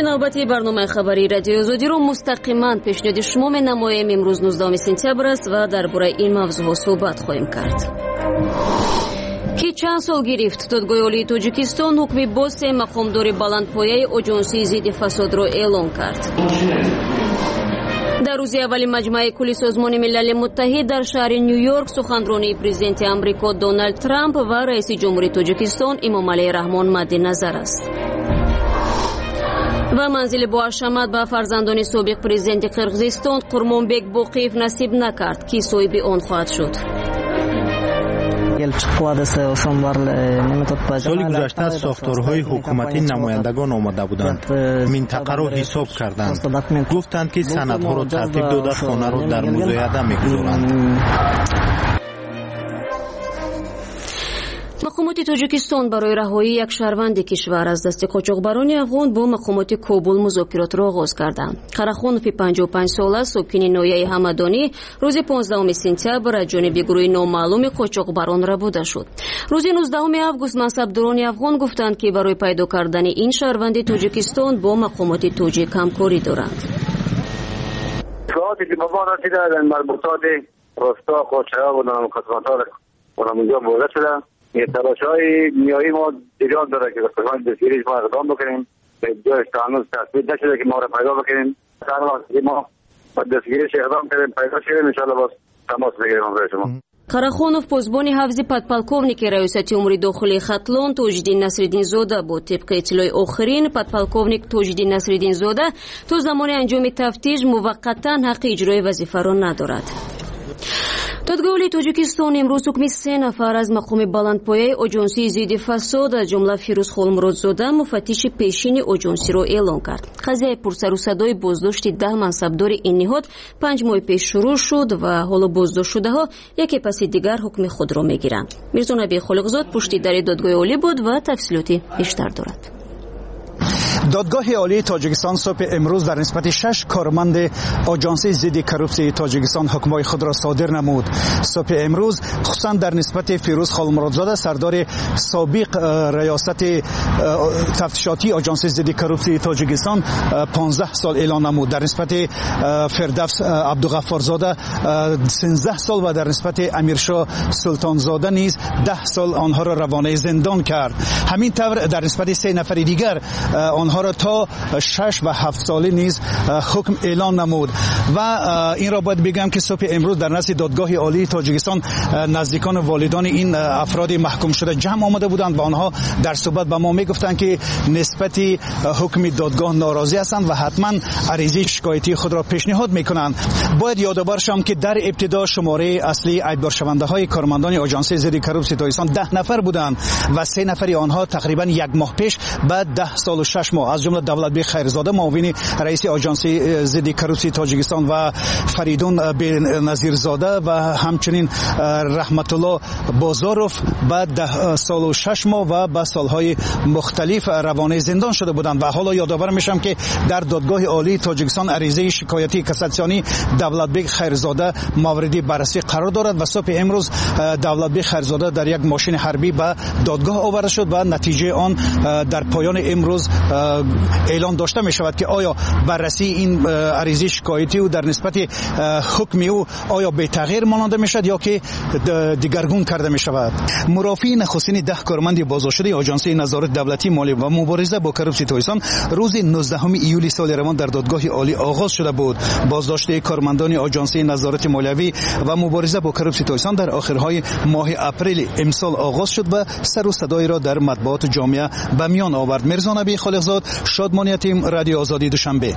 نوبتی برنامه خبری رادیو آزادی رو مستقیما پیشنهاد شما می‌نماییم. امروز 19 سپتامبر است و درباره این موضوع صحبت خواهیم کرد. که چند سال گرفت دادگاه عالی تاجیکستان حکم باز مقامدار بلندپایه آژانسی ضد فساد را اعلام کرد. در روز اول مجمع کلی سازمان ملل متحد در شهر نیویورک سخنرانی پرزیدنت آمریکا دونالد ترامپ و رئیس جمهوری تاجیکستان امامعلی رحمان مد نظر است. و منزل با حشمت به فرزندان سابق پرزیدنت قرقیزستان قرمانبک باقیف نصیب نکرد که صاحب آن خواهد شد. سال گذشته ساختارهای حکومتی نمایندگان آمده بودند، منطقه را حساب کردند، گفتند که سندها را ترتیب داده خانه را در مزایده می‌گذارند. مقامات تاجیکستان برای رهایی یک شهروند کشور از دست قاچاقبران افغان با مقامات کابل مذاکرات را آغاز کردند. قراخانوف 55 ساله ساکن ناحیه همدانی روز 15 سپتامبر از جانب گروه نامعلوم قاچاقبران ربوده شد. روز 19 آگوست منصبداران افغان گفتند که برای پیدا کردن این شهروند تاجیکستان با مقامات تاجیک همکاری دارند. اطلاعاتی که به ما رسیده مربوطات راستا قاچاق و خدمات‌ها اونجا مورد شده. تلاش‌های نیایی ما جریان داره که قسمت دستگیریش ما اقدام بکنیم. به جایش هنوز تثبیت نشده که ما را پیدا بکنیم. هر وقت که ما دستگیریش اقدام کنیم پیدا شدیم انشاءالله باز تماس بگیریم برای شما. قراخانوف پاسبانی حفظ подполковник ریاست امور داخلی خطلان توجدین نصرالدین زاده با طبق اطلاع آخرین подполковник توجدین نصرالدین زاده تا زمان انجام تفتیش موقتا حق اجرای وظیفه را ندارد. دادگاه عالی تاجیکستان امروز حکم 3 نفر از مقام بلندپایه آژانسی ضد فساد از جمله فیروز خالمرادزاده مفتش پیشین آژانسی را اعلام کرد. قضیه پرسر و صدای بازداشت 10 منصبدار این نهاد 5 ماه پیش شروع شد و حالا بازداشت شده ها یکی پس دیگر حکم خود را میگیرند. میرزا نبی خالقزاد پشت در دادگاه عالی بود و تفصیلاتی بیشتر دارد. دادگاه عالی تاجیکستان صبح امروز در نسبت 6 کارمند آژانسی ضد کروپسی تاجیکستان حکمای خود را صادر نمود. صبح امروز خصوصا در نسبت فیروز خالمرادزاده سردار سابق ریاست تفتیشاتی آژانسی ضد کروپسی تاجیکستان 15 سال اعلان نمود. در نسبت فردوس عبدالغفارزاده 13 سال و در نسبت امیرشاه سلطانزاده نیز 10 سال آنها را روانه زندان کرد. همین طور در نسبت 3 نفر دیگر آنها را تا 6 و 7 ساله نیز حکم اعلان نمود. و این را باید بگم که صبح امروز در نزد دادگاه عالی تاجیکستان نزدیکان و والدان این افراد محکوم شده جمع آمده بودند و آنها در صحبت به ما میگفتند که نسبت حکم دادگاه ناراضی هستند و حتما عریضه شکایتی خود را پیشنهاد میکنند. باید یادآور شم که در ابتدا شماره اصلی ایبدار شونده های کارمندان آژانسی ضد کروپسی تاجیکستان 10 نفر بودند و 3 نفری آنها تقریبا 1 ماه پیش بعد 10 سال و 6 ماه از جمله دولتبک خیرزاده معاون رئیس آژانسی ضد کروپسی تاجیکستان و فریدون بنظیرزاده و همچنین رحمت الله بازاروف بعد 10 سال و 6 ماه و به سالهای مختلف روانه زندان شده بودند. و حالا یادآور میشم که در دادگاه عالی تاجیکستان عریضه شکایتی کاساسیونی دولتبک خیرزاده مورد بررسی قرار دارد و صبح امروز دولتبک خیرزاده در یک ماشین حربی به دادگاه آورده شد و نتیجه آن در پایان امروز اعلان داشته می شود که آیا بررسی این عریضه شکایتی و در نسبت حکم او آیا به تغییر ماننده می شود یا که دیگرگون کرده می شود. مرافعی نخستین 10 کارمند بازداشته آژانسی نظارت دولتی مالی و مبارزه با کروپسی تاجیکستان روز 19 ایولی سال روان در دادگاه عالی آغاز شده بود. بازداشت کارمندان آژانسی نظارت مالیوی و مبارزه با کروپسی تاجیکستان در آخرهای ماه اپریل امسال آغاز شد و سر و صدای را در مطبوعات جامعه به میان آورد. میرزا نبی خالقزاد، شادمانی تیم رادیو آزادی دوشنبه.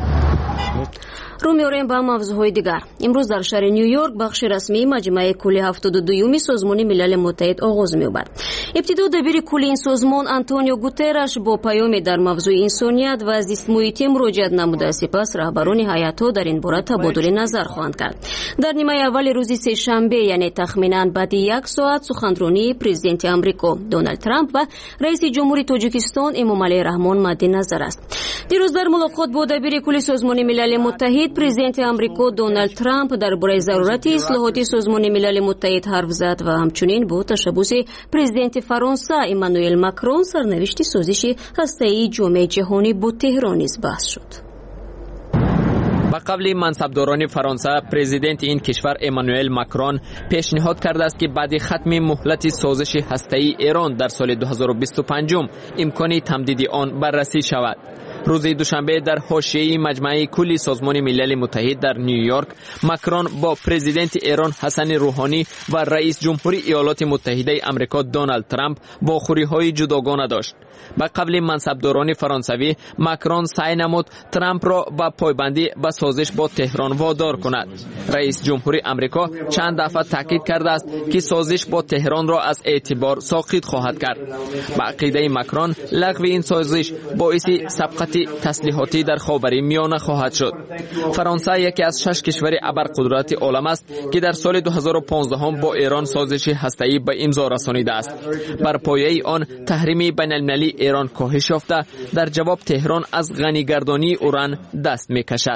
رو می‌آوریم به موضوعهای دیگر. امروز در شهر نیویورک بخش رسمی مجمع کلی 72 سازمان ملل متحد آغاز می‌یابد. ابتدا دبیر کل این سازمان آنتونیو گوترش با پیامی در موضوع انسانیت و زیست محیطی مراجعت نموده. سپس رهبران هیئت‌ها در این باره تبادل نظر خواهند کرد. در نیمه اول روز سه شنبه یعنی تخمیناً بعد 1 ساعت سخنرانی پرزیدنت آمریکا دونالد ترامپ و رئیس جمهوری تاجیکستان امامعلی رحمان مد نظر است. دیروز در ملاقات با دبیر کل سازمان ملل متحد президенти амрико Дональд Трамп дарбораи зарурати ислоҳоти созмони милали муттаҳид ҳарф зад ва ҳамчунин бо ташаббуси президенти Фаронса Эммануэл Макрон сарнавишти созиши ҳастаии ҷомеаи ҷаҳонӣ бо Теҳрон низ баҳс шуд. ба қабли мансабдорони фаронса президенти ин кишвар Эммануэл Макрон пешниҳод кардааст ки баъди хатми муҳлати созиши ҳастаии Эрон дар соли 2025 имкони тамдиди он баррасӣ шавад. рӯзи душанбе дар ҳошияи маҷмаи кулли созмони милали муттаҳид дар Нью-Йорк Макрон бо президенти Эрон Ҳасани Рӯҳонӣ ва раис ҷумҳури Иёлоти Муттаҳидаи Амрико Дональд Трамп вохӯриҳои ҷудогона дошт. ба қабли мансабдорони фаронсавӣ Макрон саъй намуд Трампро ба пойбандӣ ба созиш бо Теҳрон водор кунад. раис ҷумҳури Амрико чанд дафъа таъкид кардааст ки созиш бо Теҳронро аз эътибор соқит хоҳад кард. ба ақидаи Макрон лағви ин созиш боиси сабқати таслиҳотӣ дар ховари миёна хоҳад шуд. фаронса яке аз 6 кишвари абарқудрати олам аст ки дар соли 2015 бо Эрон созиши ҳастаӣ ба имзо расонидааст. бар пояи он таҳрими байналмилалии Эрон коҳиш ёфта, дар ҷавоб Теҳрон аз ғанигардонии уран даст мекашад.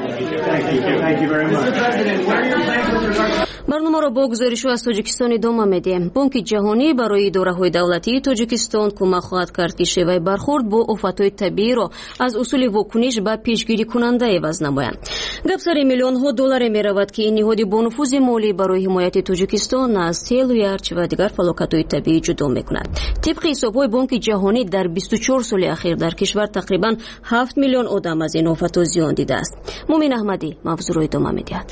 барномаро бо гузоришҳо аз Тоҷикистон идома медиҳем. Бонки ҷаҳонӣ барои идораҳои давлатии Тоҷикистон кӯмак хоҳад кард ки шеваи бархурд бо офатҳои табииро аз усули вокуниш ба пешгирикунанда эваз намоянд. гап сари миллионҳо долларе меравад ки ин ниҳоди бонуфузи молӣ барои ҳимояти Тоҷикистон аз селу ярч ва дигар фалокатҳои табиӣ ҷудо мекунад. тибқи ҳисобҳои Бонки ҷаҳонӣ дар 24 соли ахир дар кишвар тақрибан 7 миллион одам аз ин офатҳо зиён дидааст. Мумин Аҳмадӣ мавзӯъро идома медиҳад.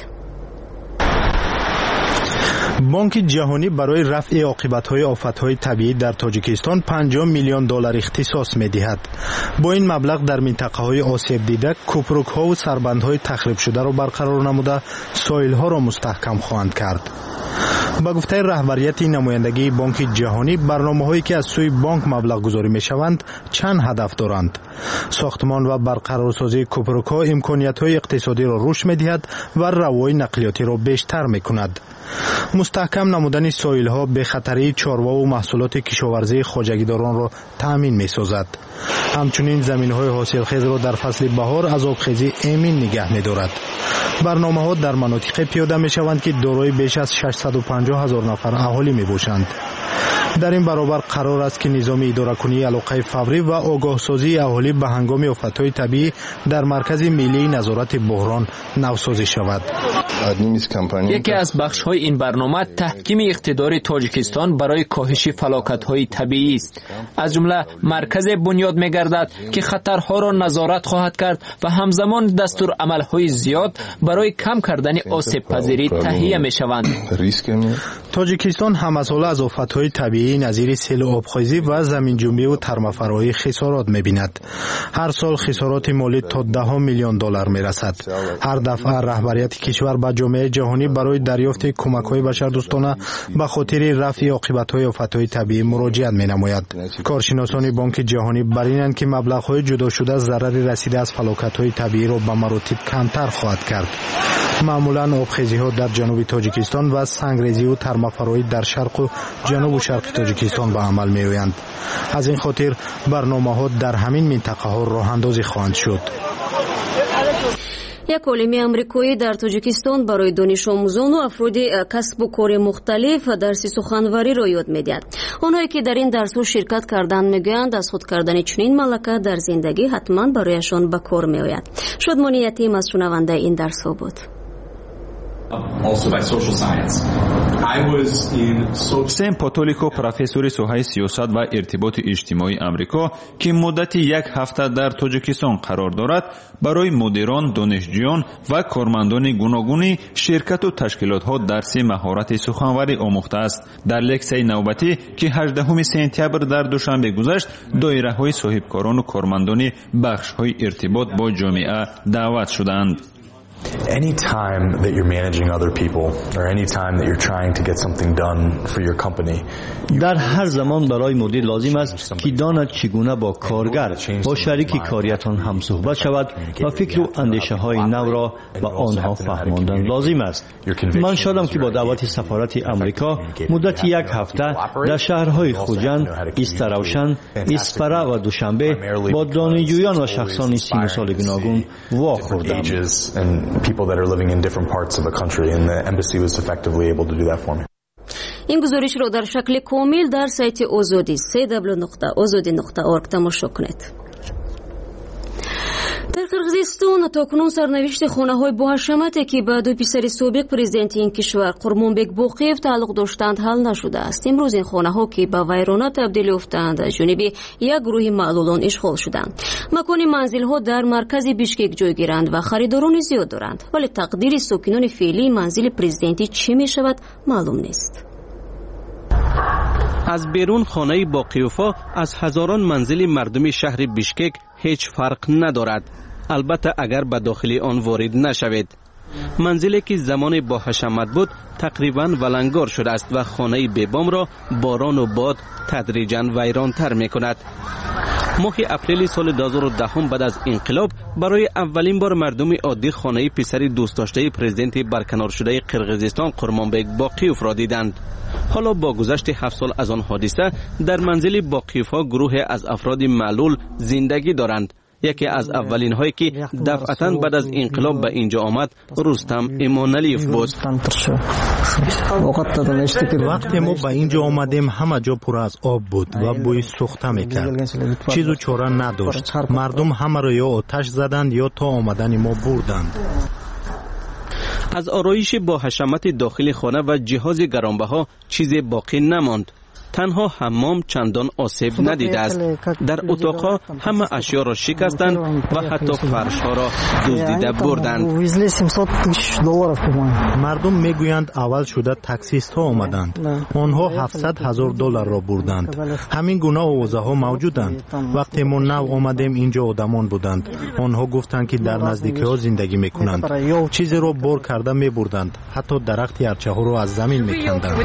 бонки ҷаҳонӣ барои рафъи оқибатҳои офатҳои табиӣ дар тоҷикистон 50 миллион доллар ихтисос медиҳад. бо ин маблағ дар минтақаҳои осебдида кӯпрукҳову сарбандҳои тахрибшударо барқарор намуда соилҳоро мустаҳкам хоҳанд кард. ба гуфтаи раҳбарияти намояндагии Бонки ҷаҳонӣ барномаҳое ки аз сӯи бонк маблағгузорӣ мешаванд чанд ҳадаф доранд. сохтмон ва барқарорсозии кӯпрукҳо имкониятҳои иқтисодиро рушд медиҳад ва равои нақлиётиро бештар мекунад. мустаҳкам намудани соилҳо бехатарии чорвову маҳсулоти кишоварзии хоҷагидоронро таъмин месозад. ҳамчунин заминҳои ҳосилхезро дар фасли баҳор аз обхезӣ эмин нигаҳ медорад. барномаҳо дар манотиқе пиёда мешаванд ки дорои беш аз 650 000 нафар аҳолӣ мебошанд. дар ин баробар қарор аст ки низоми идоракунии алоқаи фаврӣ ва огоҳсозии аҳолӣ ба ҳангоми офатҳои табиӣ дар маркази миллии назорати буҳрон навсозӣ шавад. яке аз бахшҳои ин барнома таҳкими иқтидори Тоҷикистон барои коҳиши фалокатҳои табиӣ аст. аз ҷумла марказе бунёд мегардад ки хатарҳоро назорат хоҳад кард ва ҳамзамон дастурамалҳои зиёд барои кам кардани осебпазирӣ таҳия мешаванд. тоҷикистон ҳамасола аз офатҳои табиӣ назири селу обхезӣ ва заминҷунбиву тармафароӣ хисорот мебинад. ҳар сол хисороти молӣ то 10 миллион доллар мерасад. ҳар дафъа раҳбарияти кишвар ба ҷомеаи ҷаҳонӣ барои дарёфти кӯмакҳои башардӯстона ба хотири рафъи оқибатҳои офатҳои табиӣ муроҷиат менамояд. коршиносони Бонки ҷаҳонӣ бар инанд ки маблағҳои ҷудошуда зарари расида аз фалокатҳои табииро ба маротиб камтар хоҳад кард. маъмулан обхезиҳо дар ҷануби Тоҷикистон ва сангрезиву тармафароӣ дар шарқу ҷанубу шарқи Тоҷикистон ба амал меоянд. аз ин хотир барномаҳо дар ҳамин минтақаҳо роҳандозӣ хоҳанд шуд. як олими амрикоӣ дар Тоҷикистон барои донишомӯзону афроди касбу кори мухталиф дарси суханвариро ёд медиҳад. онҳое ки дар ин дарсҳо ширкат карданд мегӯянд аз худ кардани чунин малака дар зиндагӣ ҳатман барояшон ба кор меояд. шодмони ятим аз шунавандаи ин дарсҳо буд. Сэм Потолико профессори соҳаи сиёсат ва иртиботи иҷтимоии Амрико ки муддати як ҳафта дар Тоҷикистон қарор дорад, барои мудирон, донишҷӯён ва кормандони гуногуни ширкату ташкилотҳо дарси маҳорати суханварӣ омӯхтааст. дар лексияи навбатӣ ки 18 сентябр дар душанбе гузашт, доираҳои соҳибкорону кормандони бахшҳои иртибот бо ҷомеа даъват шуданд. Any time that you're managing other people or any time that you're trying to get something done for your company, در هر زمان برای مدیر لازم است که داند چگونه با کارگر با شریک کاریتان هم صحبت شود و فکر و اندیشه های نو را به آنها فهماندن لازم است. من شادم که با دعوت سفارت امریکا مدت یک هفته در شهرهای خوجند، ایستروشن، اسپره و دوشنبه با دانشجویان و شخصان 30 سال گوناگون واخوردم. people that are living in different parts of the country, and the embassy was effectively able to do that for me. این گزارش را در شکل کامل در سایت آزادی www.azadi.org تماشا کنید. در قرغیزستان تاکنون سرنوشت خانه‌های با حشمتی که به دو پسر سابق پرزیدنت این کشور قرمانبک باقیف تعلق داشتند حل نشده است. امروز این خانه‌ها که به ویرانه تبدیل یافتند از جانب یک گروه معلولان اشغال شدند. مکان منزل‌ها در مرکز بیشکک جای گیرند و خریداران زیاد دارند، ولی تقدیر ساکنان فعلی منزل پرزیدنتی چه می‌شود معلوم نیست. از بیرون خانه باقیوفا از هزاران منزل مردم شهر بیشکک هیچ فرق ندارد، البته اگر به داخل آن وارد نشوید. منزلی که زمان با حشمت بود تقریبا ولنگار شده است و خانه بیبام را باران و باد تدریجاً ویرانتر می کند. ماه اپریل سال 2010 بعد از انقلاب برای اولین بار مردم عادی خانه پسر دوست داشته پرزیدنت برکنار شده قرغیزستان قرمانبک باقیوف را دیدند. حالا با گذشت 7 سال از آن حادثه در منزل باقیوفا گروه از افراد معلول زندگی دارند. یکی از اولین هایی که دفعتاً بعد از انقلاب به اینجا آمد رستم ایمانعلیف بود. وقتی ما به اینجا آمدیم همه جا پر از آب بود و بوی سوخته میکرد. چیز و چاره نداشت. مردم همه را یا آتش زدند یا تا آمدن ما بردند. از آرایش با حشمت داخل خانه و جهاز گرانبها چیزی باقی نماند. تنها حمام چندان آسیب ندیده است. در اتاقها همه اشیا را شکستند و حتی فرشها را دزدیده بردند. مردم میگویند اول شده تاکسیست ها آمدند. آنها $700,000 را بردند. همین گونه آوازه ها موجودند. وقتی ما نو آمدیم اینجا آدمان بودند. آنها گفتند که در نزدیکی ها زندگی میکنند. چیزی را بار کرده میبردند. حتی درخت ارچه ها را از زمین میکندند.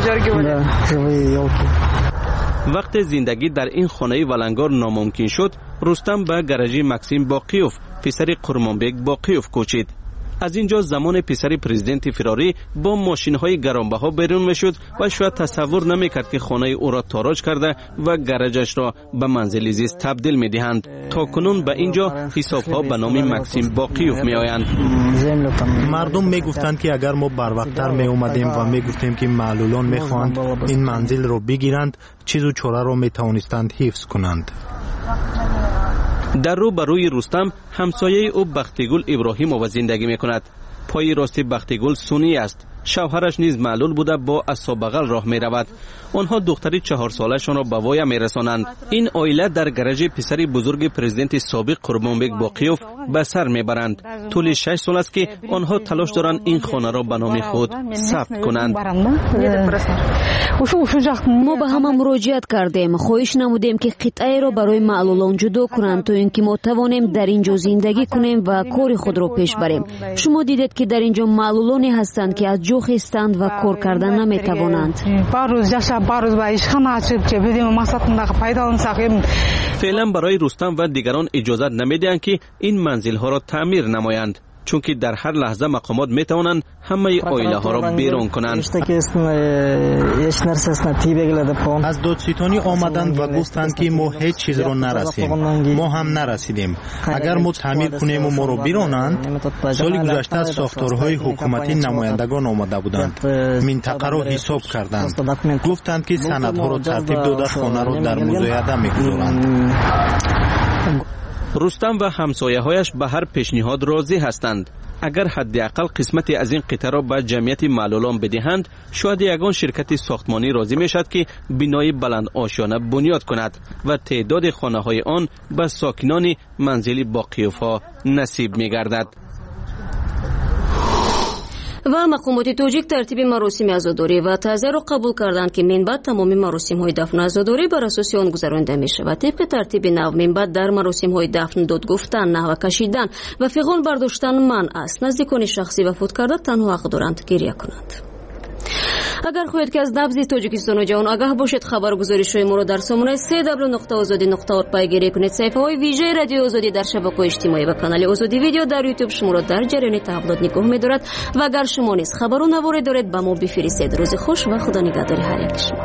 وقت زندگی در این خانه ولنگار ناممکن شد، رستم به گراژ مکسیم باقیوف پسر قرمانبک باقیوف کوچید. از اینجا زمان پسر پرزیدنت فراری با ماشین‌های گرانبها بیرون میشد و شاید تصور نمیکرد که خانه او را تاراج کرده و گراژش را به منزل زیست تبدیل میدهند. تا کنون به اینجا حساب‌ها به نام مکسیم باقیوف میآیند. مردم میگفتند که اگر ما بروقتر می اومدیم و میگفتیم که معلولان میخواهند این منزل را بگیرند، چیز و چاره را میتوانستند حفظ کنند. در رو بروی رستم همسایه او بختیگل ابراهیم و زندگی می کند. پای راست بختیگل سنی است. شوهرش نیز معلول بوده با اصحاب بغل راه می رود. آنها دختری 4 سالشان را به وای می رسانند. این عائله در گراژ پسر بزرگ پرزیدنت سابق قرمانبک باقیوف به سر می برند. طول 6 سال است که آنها تلاش دارند این خانه را به نام خود ثبت کنند. ما به همه مراجعت کردیم. خواهش نمودیم که قطعه را برای معلولان جدا کنند تا اینکه ما توانیم در اینجا زندگی کنیم و کار خود را پیش بریم. شما دیدید که در اینجا معلولانی هستند که از جا خیستند و کار کردن نمیتوانند. فعلا برای رستم و دیگران اجازت نمیدهند که این منزل ها را تعمیر نمایند، چون که در هر لحظه مقامات میتوانند همه عائله ها را بیرون کنند. از دادستانی آمدند و گفتند که ما هیچ چیز را نرسیم. ما هم نرسیدیم. اگر ما تعمیر کنیم و ما را بیرونند، سال گذشته از ساختارهای حکومتی نمایندگان آمده بودند. منطقه را حساب کردند. گفتند که سندها را ترتیب داده خانه را در مزایده میگذارند. رستم و همسایه‌هایش به هر پیشنهاد راضی هستند. اگر حداقل قسمتی از این قطعه را به جمعیت معلولان بدهند، شاید یگان شرکت ساختمانی راضی میشد که بنای بلند آشیانه بنیاد کند و تعداد خانه‌های آن به ساکنان منزل باقیوفا نصیب می‌گردد. و مقامات تاجیک ترتیب مراسم عزاداری و تعزیه را قبول کردند که من بعد تمام مراسم‌های دفن عزاداری بر اساس آن گذرانده می‌شود. طبق ترتیب نو من بعد در مراسم‌های دفن داد گفتن، نحوه کشیدن و فیغان برداشتن منع است. نزدیکان شخصی وفات کرده تنها حق دارند گریه کنند. اگر خواهید که از نبض تاجیکستان و جهان آگاه باشید، خبرگزاری‌های ما را در سامانه www.azadi.org پیگیری کنید. صفحه‌های ویژه رادیو آزادی در شبکه‌های اجتماعی و کانال آزادی ویدیو در یوتیوب شما را در جریان تحولات نگاه می‌دارد و اگر شما نیز خبر و نواری دارید به ما بفرستید. روز خوش و خدا نگهدار هر یک شما.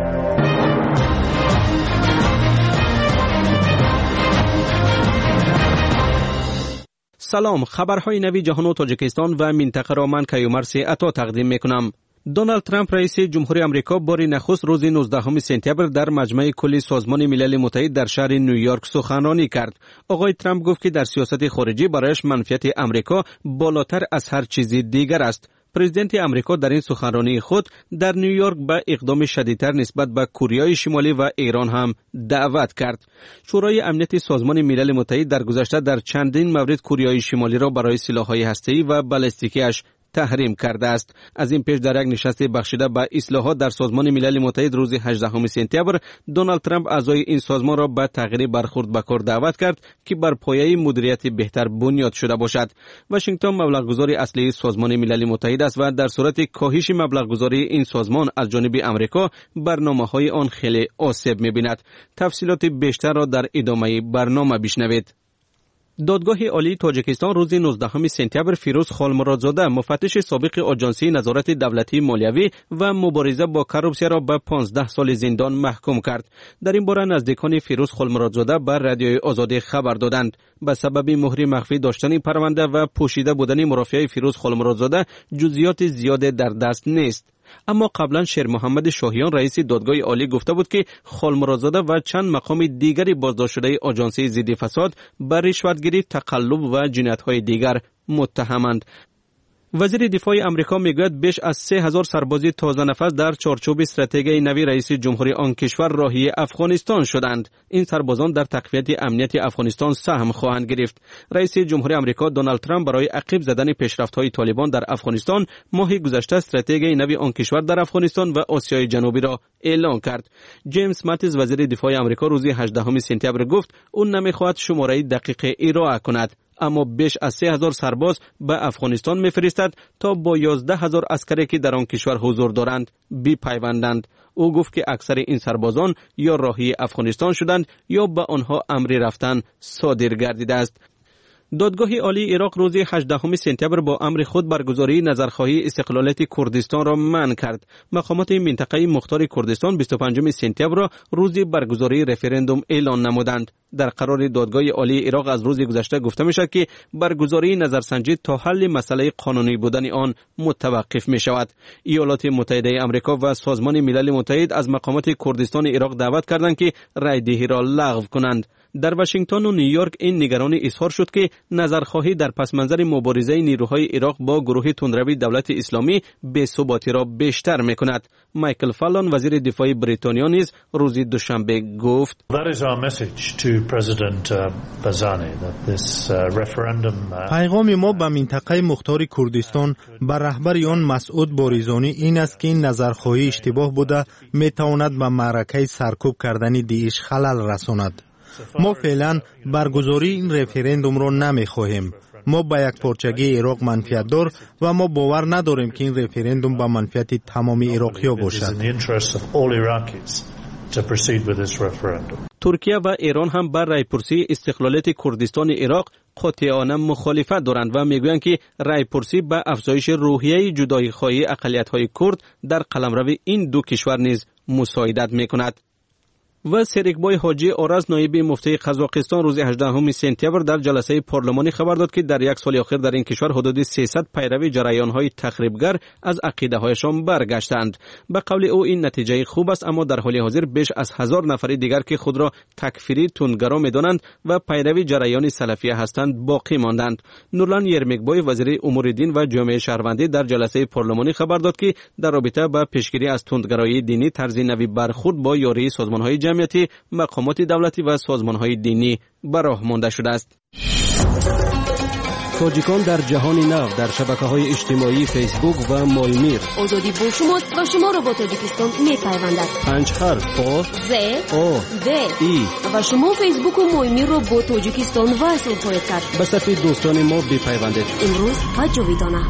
سلام، خبرهای نوی جهان و تاجیکستان و منطقه را من کیومرث عطا تقدیم میکنم. دونالد ترامپ رئیس جمهوری آمریکا بار نخست روز 19 سپتامبر در مجمع کلی سازمان ملل متحد در شهر نیویورک سخنرانی کرد. آقای ترامپ گفت که در سیاست خارجی برایش منفعت آمریکا بالاتر از هر چیز دیگر است. پرزیدنت آمریکا در این سخنرانی خود در نیویورک به اقدام شدیدتر نسبت به کره شمالی و ایران هم دعوت کرد. شورای امنیت سازمان ملل متحد در گذشته در چندین مورد کره شمالی را برای سلاح‌های هسته‌ای و بالستیکی‌اش تحریم کرده است. از این پیش در یک نشست بخشیده به اصلاحات در سازمان ملل متحد روز 18 سپتامبر، دونالد ترامپ اعضای این سازمان را به تغییر برخورد به کار دعوت کرد که بر پایه مدیریت بهتر بنیاد شده باشد. واشنگتن مبلغ‌گذار اصلی سازمان ملل متحد است و در صورت کاهش مبلغ‌گذاری این سازمان از جانب آمریکا، برنامه‌های آن خیلی آسیب می‌بیند. تفصیلات بیشتر را در ادامه برنامه بشنوید. دادگاه عالی تاجیکستان روز 19 سپتامبر فیروز خالمرادزاده، مفتش سابق آژانسی نظارت دولتی مالیوی و مبارزه با کروپسیا را به 15 سال زندان محکوم کرد. در این باره نزدیکان فیروز خالمرادزاده بر رادیوی آزادی خبر دادند. به سبب مهر مخفی داشتن پرونده و پوشیده بودن مرافعه فیروز خالمرادزاده جزئیات زیاد در دست نیست. اما قبلا شیر محمد شاهیان رئیس دادگاه عالی گفته بود که خالمرادزاده و چند مقام دیگری بازداشت شده آژانس ضد فساد بر رشوتگیری، تقلب و جنایت‌های دیگر متهمند. وزیر دفاع آمریکا میگوید بیش از 3000 سرباز تازه نفس در چارچوب استراتژی نوی رئیس جمهوری آن کشور راهی افغانستان شدند. این سربازان در تقویت امنیت افغانستان سهم خواهند گرفت. رئیس جمهوری آمریکا دونالد ترامپ برای عقب زدن پیشرفت‌های طالبان در افغانستان ماه گذشته استراتژی نوی آن کشور در افغانستان و آسیای جنوبی را اعلام کرد. جیمز ماتیز وزیر دفاع آمریکا روز 18 سپتامبر گفت او نمی‌خواهد شماره دقیق ارائه کند، اما بیش از 3000 سرباز به افغانستان می‌فرستد تا با 11000 عسکری که در آن کشور حضور دارند بپیوندند. او گفت که اکثر این سربازان یا راهی افغانستان شدند یا به آنها امر رفتن صادر گردیده است. دادگاه عالی عراق روز 18 سپتامبر با امر خود برگزاری نظرخواهی استقلالیت کردستان را منع کرد. مقامات منطقه مختار کردستان 25 سپتامبر را روز برگزاری رفراندوم اعلان نمودند. در قرار دادگاه عالی عراق از روز گذشته گفته میشد که برگزاری نظرسنجی تا حل مسئله قانونی بودن آن متوقف می شود. ایالات متحده آمریکا و سازمان ملل متحد از مقامات کردستان عراق دعوت کردند که رای دهی را لغو کنند. در واشنگتن و نیویورک این نگرانی اظهار شد که نظرخواهی در پس منظر مبارزه نیروهای عراق با گروه تندروی دولت اسلامی بی‌ثباتی را بیشتر می‌کند. مایکل فالون وزیر دفاع بریتانیا نیز روز دوشنبه گفت پیغام ما به منطقه مختار کردستان بر رهبر آن مسعود باریزانی این است که این نظرخواهی اشتباه بوده می‌تواند به معرکه سرکوب کردن داعش خلل رساند. ما فعلا برگزاری این رفراندوم را نمی‌خواهیم. ما با یک پارچگی عراق منفعت دار و ما باور نداریم که این رفراندوم به منفعت تمام عراقی‌ها باشد. ترکیه و ایران هم بر رایپرسی استقلالیت کردستان عراق قاطعانه مخالفت دارند و میگویند که رایپرسی به افزایش روحیه جدایی‌خواهی اقلیت‌های کرد در قلمرو این دو کشور نیز مساعدت می‌کند. و سریکبای حاجی آرز نایب مفتی قزاقستان روز 18 سپتامبر در جلسه پارلمانی خبر داد که در یک سال اخیر در این کشور حدود 300 پیروی جریان‌های تخریبگر از عقیده‌هایشان برگشتند. به قول او این نتیجه خوب است، اما در حال حاضر بیش از 1000 نفر دیگر که خود را تکفیری تندگرا می‌دانند و پیروی جریان سلفیه هستند باقی ماندند. نورلان یرمکبای وزیر امور دین و جامعه شهروندی در جلسه پارلمانی خبر داد که در رابطه با پیشگیری از تندگرایی دینی طرز نوی برخورد با یاری سازمان‌های جمعیتی، مقامات دولتی و سازمان‌های دینی به راه مانده شده است. تاجیکان در جهان نو در شبکه‌های اجتماعی فیسبوک و مایمیر. آزادی با شماست و شما را با تاجیکستان می‌پیوندد. 5 حرف آ ز آ د ای و شما فیسبوک و مایمیر را با تاجیکستان وصل خواهید کرد. به صفحه دوستان ما بپیوندید. امروز و جاویدانه.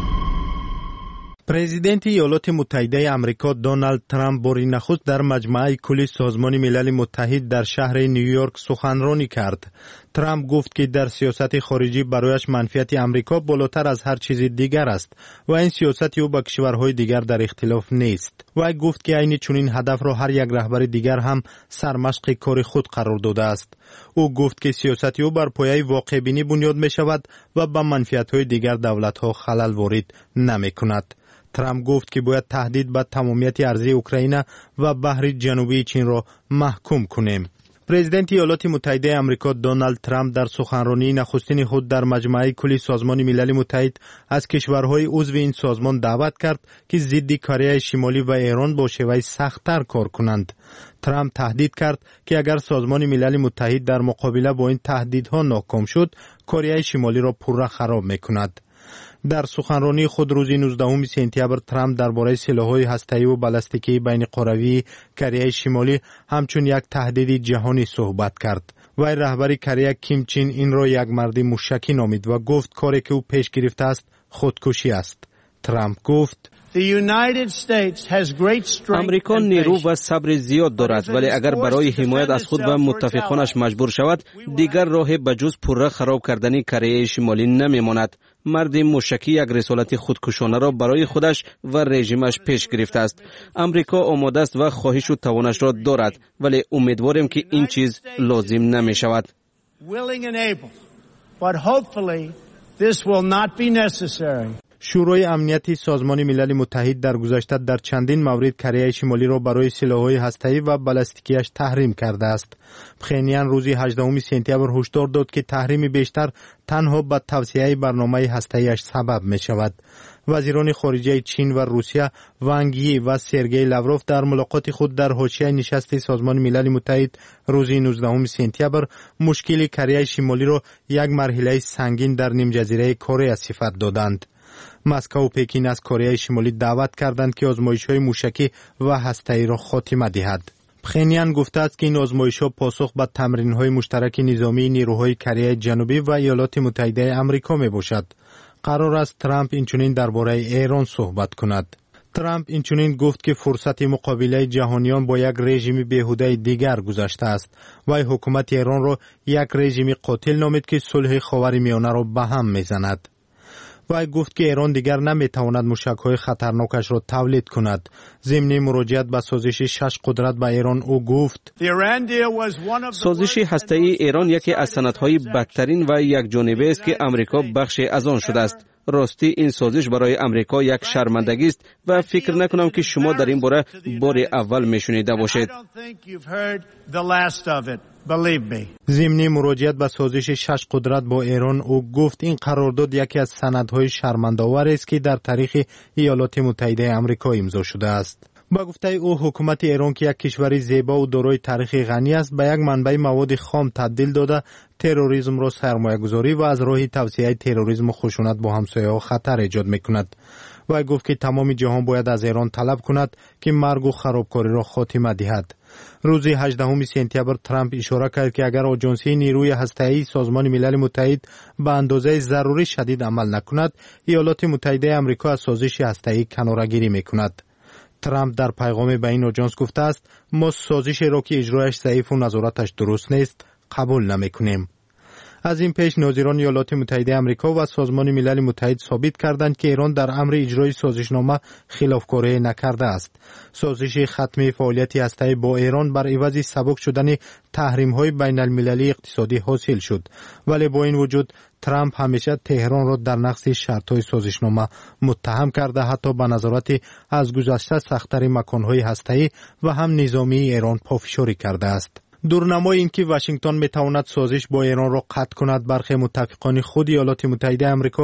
پرزیدنت ایالات متحده آمریکا دونالد ترامپ باری نخست در مجمع کلی سازمان ملل متحد در شهر نیویورک سخنرانی کرد. ترامپ گفت که در سیاست خارجی برایش منفعت آمریکا بالاتر از هر چیز دیگر است و این سیاست او با کشورهای دیگر در اختلاف نیست. و گفت که عین چنین هدف را هر یک رهبر دیگر هم سرمشق کار خود قرار داده است. او گفت که سیاست او بر پایه واقع بینی بنیاد می شود و به منفعت‌های دیگر دولت‌ها خلل وارد نمی‌کند. ترامپ گفت که باید تهدید به تمامیت ارضی اوکراین و بحر جنوبی چین را محکوم کنیم. پرزیدنت ایالات متحده آمریکا دونالد ترامپ در سخنرانی نخستین خود در مجمع کلی سازمان ملل متحد از کشورهای عضو این سازمان دعوت کرد که ضد کره شمالی و ایران با شیوه سخت‌تر کار کنند. ترامپ تهدید کرد که اگر سازمان ملل متحد در مقابله با این تهدیدها ناکام شد، کره شمالی را پورا خراب می‌کند. در سخنرانی خود روز 19 سپتامبر ترامپ درباره سلاح‌های هسته‌ای و بالستیکی بین قاره کره شمالی همچون یک تهدید جهانی صحبت کرد. وی رهبر کره کیم چین این را یک مرد موشکی نامید و گفت کاری که او پیش گرفته است خودکشی است. ترامپ گفت امریکا نیرو و صبر زیاد دارد، ولی اگر برای حمایت از خود و متفقانش مجبور شود دیگر راه بجز پره خراب کردن کره شمالی نمیماند. مرد موشکی یک رسالت خودکشانه را برای خودش و رژیمش پیش گرفته است. امریکا آماده است و خواهش و توانش را دارد، ولی امیدواریم که این چیز لازم نمی شود. شورای امنیتی سازمان ملل متحد در گذشته در چندین مورد کره شمالی را برای سلاح‌های هسته‌ای و بالستیکیش تحریم کرده است. پخینیان روز 18 سپتامبر هشدار داد که تحریم بیشتر تنها به توسعه برنامه هسته‌ایش سبب می شود. وزیران خارجه چین و روسیه وانگ یی و سرگئی لاوروف در ملاقات خود در حاشیه نشست سازمان ملل متحد روز 19 سپتامبر مشکل کره شمالی را یک مرحله سنگین در نیم جزیره کره صفت دادند. مسکو و پکین از کره شمالی دعوت کردند که آزمایش‌های موشکی و هسته‌ای را خاتمه دهد. پخینیان گفته است که این آزمایش‌ها پاسخ به تمرین‌های مشترک نظامی نیروهای کره جنوبی و ایالات متحده آمریکا میباشد. قرار است ترامپ اینچنین درباره ایران صحبت کند. ترامپ اینچنین گفت که فرصت مقابله جهانیان با یک رژیم بیهوده دیگر گذشته است و حکومت ایران را یک رژیم قاتل نامید که صلح خاورمیانه را به هم میزند. و گفت که ایران دیگر نمیتواند موشک‌های خطرناکش را تولید کند. ضمن مراجعت به سازش 6 قدرت به ایران او گفت سازش هسته‌ای ایران یکی از سندهای بدترین و یک جانبه است که امریکا بخشی از آن شده است. راستی این سازش برای امریکا یک شرمندگی است و فکر نکنم که شما در این باره بار اول میشنیده باشید. ضمن مراجعت به سازش 6 قدرت با ایران او گفت این قرارداد یکی از سندهای شرمنده‌آور است که در تاریخ ایالات متحده آمریکا امضا شده است. با گفته او حکومت ایران که یک کشور زیبا و دارای تاریخ غنی است به یک منبع مواد خام تبدیل داده تروریسم را سرمایه‌گذاری و از راه توسعه تروریسم و خشونت با همسایه‌ها خطر ایجاد می‌کند. و گفت که تمام جهان باید از ایران طلب کند که مرگ و خرابکاری را خاتمه دهد. روز 18 سپتامبر ترامپ اشاره کرد که اگر آژانسی نیروی هسته‌ای سازمان ملل متحد به اندازه ضروری شدید عمل نکند ایالات متحده آمریکا از سازش هسته‌ای کناره‌گیری می‌کند. ترامپ در پیغام به این آژانس گفته است ما سازش را که اجرایش ضعیف و نظارتش درست نیست قبول نمی‌کنیم. از این پیش ناظران ایالات متحده آمریکا و سازمان ملل متحد ثابت کردند که ایران در امر اجرای سازشنامه خلافکاری نکرده است. سازش ختم فعالیت هسته‌ای با ایران بر عوض سبک شدن تحریم‌های بین‌المللی اقتصادی حاصل شد، ولی با این وجود ترامپ همیشه تهران را در نقض شرط‌های سازشنامه متهم کرده، حتی به نظارت از گذشته سخت‌تر مکان‌های هسته‌ای و هم نظامی ایران پافشاری کرده است. دورنمای این که واشنگتن میتواند سازش با ایران را قطع کند برخی متفقان خود ایالات متحده آمریکا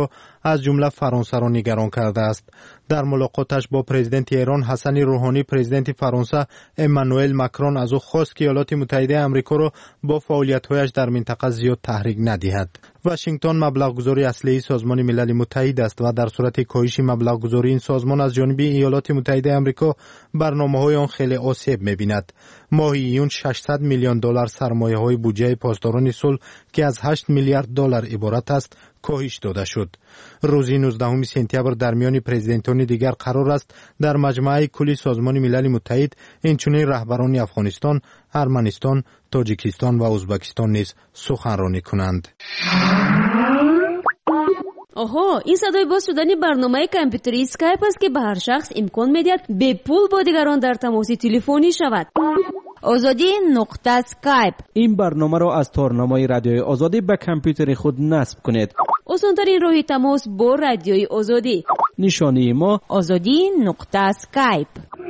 از جمله فرانسه را نگران کرده است. در ملاقاتش با پرزیدنت ایران حسن روحانی، پرزیدنت فرانسه امانوئل ماکرون از او خواست که ایالات متحده آمریکا را با فعالیت‌هایش در منطقه زیاد تحریک ندهد. واشنگتن مبلغ‌گذاری اصلی سازمان ملل متحد است و در صورت کاهش مبلغ‌گذاری این سازمان از جانب ایالات متحده آمریکا برنامه‌های آن خیلی آسیب می‌بیند. ماه ایون 600 میلیون دلار سرمایه‌های بودجه پاسداران صلح که از 8 میلیارد دلار عبارت است کاهش داده شد. روز 19 سپتامبر در میان پرزیدنتان دیگر قرار است در مجمع کلی سازمان ملل متحد اینچنین رهبران افغانستان، ارمنستان، تاجیکستان و ازبکستان نیز سخنرانی کنند. آها، این صدای باز شدن برنامه کامپیوتری اسکایپ است که به هر شخص امکان می‌دهد به پول با دیگران در تماس تلفنی شود. آزادی نقطه اسکایپ. این برنامه را از تارنمای رادیوی آزادی به کامپیوتر خود نصب کنید. آسان‌ترین راه تماس با رادیوی آزادی. نشانی ما آزادی نقطه اسکایپ.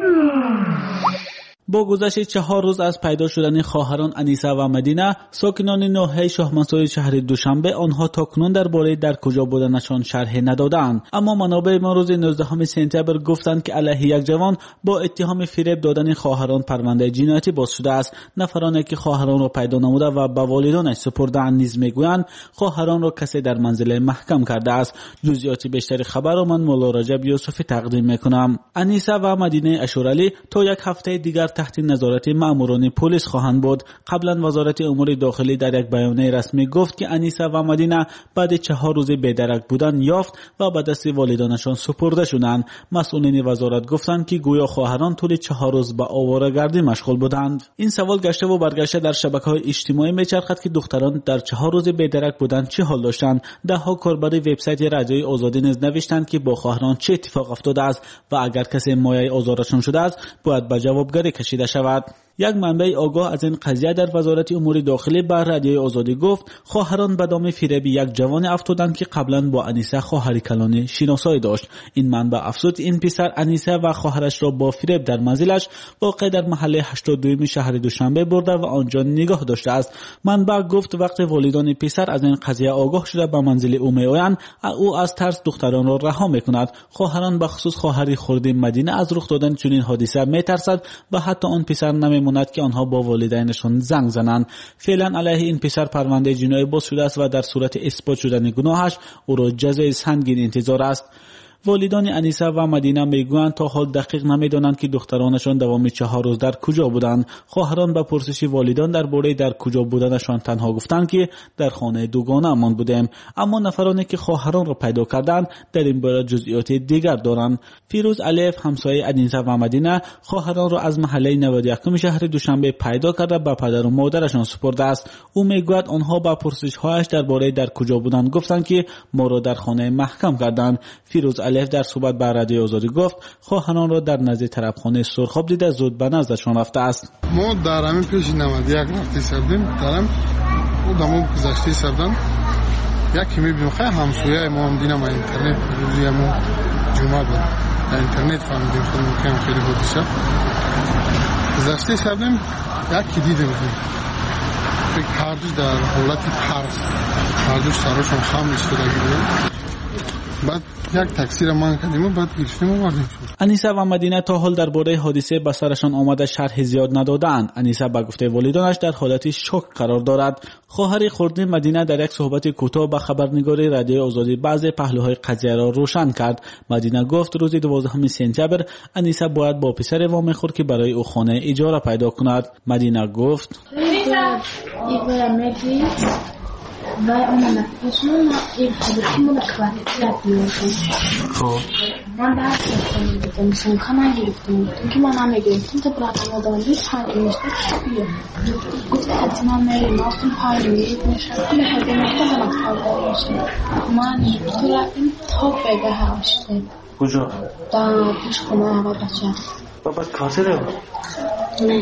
با گذشت 4 روز از پیدا شدن خواهران انیسه و مدینه، ساکنان ناحیه شاه منصور شهر دوشنبه آنها تاکنون درباره در کجا بودنشان شرح ندادند. اما منابع ما روز 19 سپتامبر گفتند که علیه یک جوان با اتهام فریب دادن خواهران پرونده جنایتی باز شده است. نفرانی که خواهران را پیدا نموده و به والدانش سپرده‌اند نیز میگویند خواهران را کسی در منزل محکم کرده است. جزئیات بیشتر خبر را من مولا رجب یوسفی تقدیم میکنم. انیسه و مدینه اشورعلی تا یک هفته دیگر تحت نظارت ماموران پلیس خواهند بود. قبلا وزارت امور داخلی در یک بیانیه رسمی گفت که انیسه و مدینه بعد 4 روز بی‌درک بودن یافت و به دست والدانشان سپرده شدند. مسئولین وزارت گفتند که گویا خواهران طول 4 روز به آواره‌گردی مشغول بودند. این سوال گشته و برگشته در شبکه‌های اجتماعی میچرخد که دختران در 4 روز بی‌درک بودن چه حال داشتند. ده‌ها کاربر وبسایت رادیوی آزادی نیز نوشتند که با خواهران چه اتفاق افتاده است و اگر کسی مایه آزارشان شده است باید به جوابگری کشیده شود. یک منبع آگاه از این قضیه در وزارت امور داخلی به رادیوی آزادی گفت خواهران به دام فریب یک جوان افتادند که قبلا با انیسه خواهر کلانی شناسایی داشت. این منبع افزود این پسر انیسه و خواهرش را با فریب در منزلش واقع در محله 82 شهر دوشنبه برده و آنجا نگاه داشته است. منبع گفت وقتی والدان پسر از این قضیه آگاه شده به منزل او میآیند، او از ترس دختران را رها میکند. خواهران به خصوص خواهری خرد مدینه از رخ دادن چنین حادثه میترسد و حتی آن پسر نمیماند که آنها با والدینشان زنگ زنند. فعلا علیه این پسر پرونده جنایی باز شده است و در صورت اثبات شدن گناهش او را جزای سنگین انتظار است. والدان انیسه و مدینه میگویند تا حال دقیق نمیدانند که دخترانشان دوام 4 روز در کجا بودند. خواهران به پرسش والدان درباره در کجا بودنشان تنها گفتند که در خانه دوگانه مان بودیم. اما نفرانی که خواهران را پیدا کردند در این باره جزئیات دیگر دارند. فیروز الیف همسایه انیسه و مدینه خواهران را از محله 91 شهر دوشنبه پیدا کرده به پدر و مادرشان سپرده است. او میگوید آنها با پرسش‌هایش درباره در کجا بودند گفتند که ما را در خانه محکم کردند. فیروز الیف در صحبت با رادیوی آزادی گفت خواهران را در نزد طرفخانه سرخاب دیده زود به نزدشان رفته است. ما در همین پیش 91 رفتی سردیم درم او دمو گذشتی سردن یکی میبینم خیلی همسویه ما هم دینم اینترنت روزی همون جمعه بود در اینترنت فهمیدیم که خیلی حادثه گذشتی سردیم یکی دیدیم هر دوش در حالت ترس هر دوش سراشون خم ایستادگی بودن. بعد یک تاکسی را من کردیم و بعد گرفتیم و بردیم. انیسه و مدینه تا حال درباره حادثه به سرشان آمده شرح زیاد ندادند. انیسه به گفته والدانش در حالت شوک قرار دارد. خواهر خرد مدینه در یک صحبت کوتاه با خبرنگار رادیوی آزادی بعضی پهلوهای قضیه را روشن کرد. مدینه گفت روز 12 سپتامبر انیسه باید با پسر وام خورد که برای او خانه اجاره پیدا کند. مدینه گفت و اون نفسشون این خودشون خب من درس خوندم مثلا کاملا گرفتم که من نمیگرفتم تو برای مدانی پنج میشته بیه گفت حتما میریم اصلا پنج میشه کلی هدیه میشه من خالد میشه من تو رفتیم تا بگه هاشته کجا در پیش خونه هوا بچه بابا کاسه نه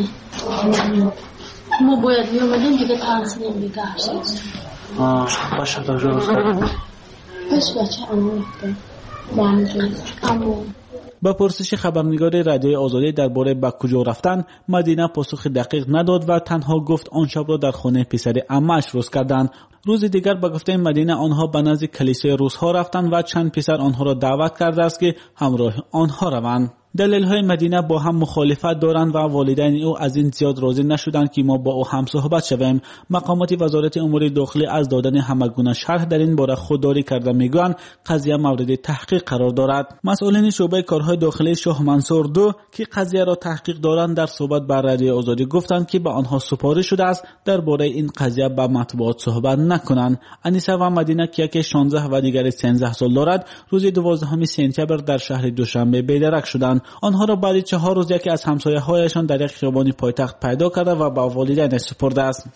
ما باید میومدیم دیگه ترسیدیم دیگه هاشته باشه درست کنم بس بچه امو رفته بانجوز امو با پرسش خبرنگار رادیوی آزادی درباره به کجا رفتن، مدینه پاسخ دقیق نداد و تنها گفت آن شب را در خانه پسر عمه‌اش روز کردند. روز دیگر به گفته مدینه آنها به نزد کلیسای روس‌ها رفتند و چند پسر آنها را دعوت کرده است که همراه آنها روند. دلیل‌های مدینه با هم مخالفت دارند و والدین او از این زیاد راضی نشدند که ما با او هم صحبت شویم. مقامات وزارت امور داخلی از دادن همگونه شرح در این باره خودداری کرده میگویند قضیه مورد تحقیق قرار دارد. مسئولین شعبه کارهای داخلی شاه منصور دو که قضیه را تحقیق دارند در صحبت با رادیو آزادی گفتند که به آنها سپارش شده است درباره این قضیه با مطبوعات صحبت نکنند. انیسه و مدینه که یکی 16 و دیگری 13 سال دارد، روز 12 سپتامبر در شهر دوشنبه بی‌درک شدند. آنها را بعد 4 روز یکی از همسایه‌هایشان در یک خیابان پایتخت پیدا کرده و به والدین سپرده است.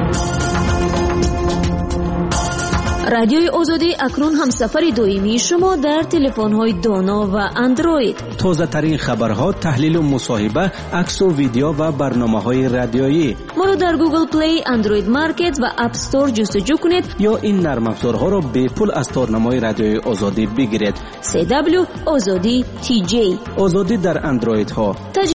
رادیوی آزادی اکنون همسفر دائمی شما در تلفن‌های دانا و اندروید. تازه ترین خبرها، تحلیل و مصاحبه، عکس و ویدیو و برنامه‌های رادیویی. ما را در گوگل پلی، اندروید مارکت و اپ استور جستجو کنید یا این نرم افزارها را به پول از تارنمای رادیوی آزادی بگیرید. CW آزادی TJ. آزادی در اندروید ها.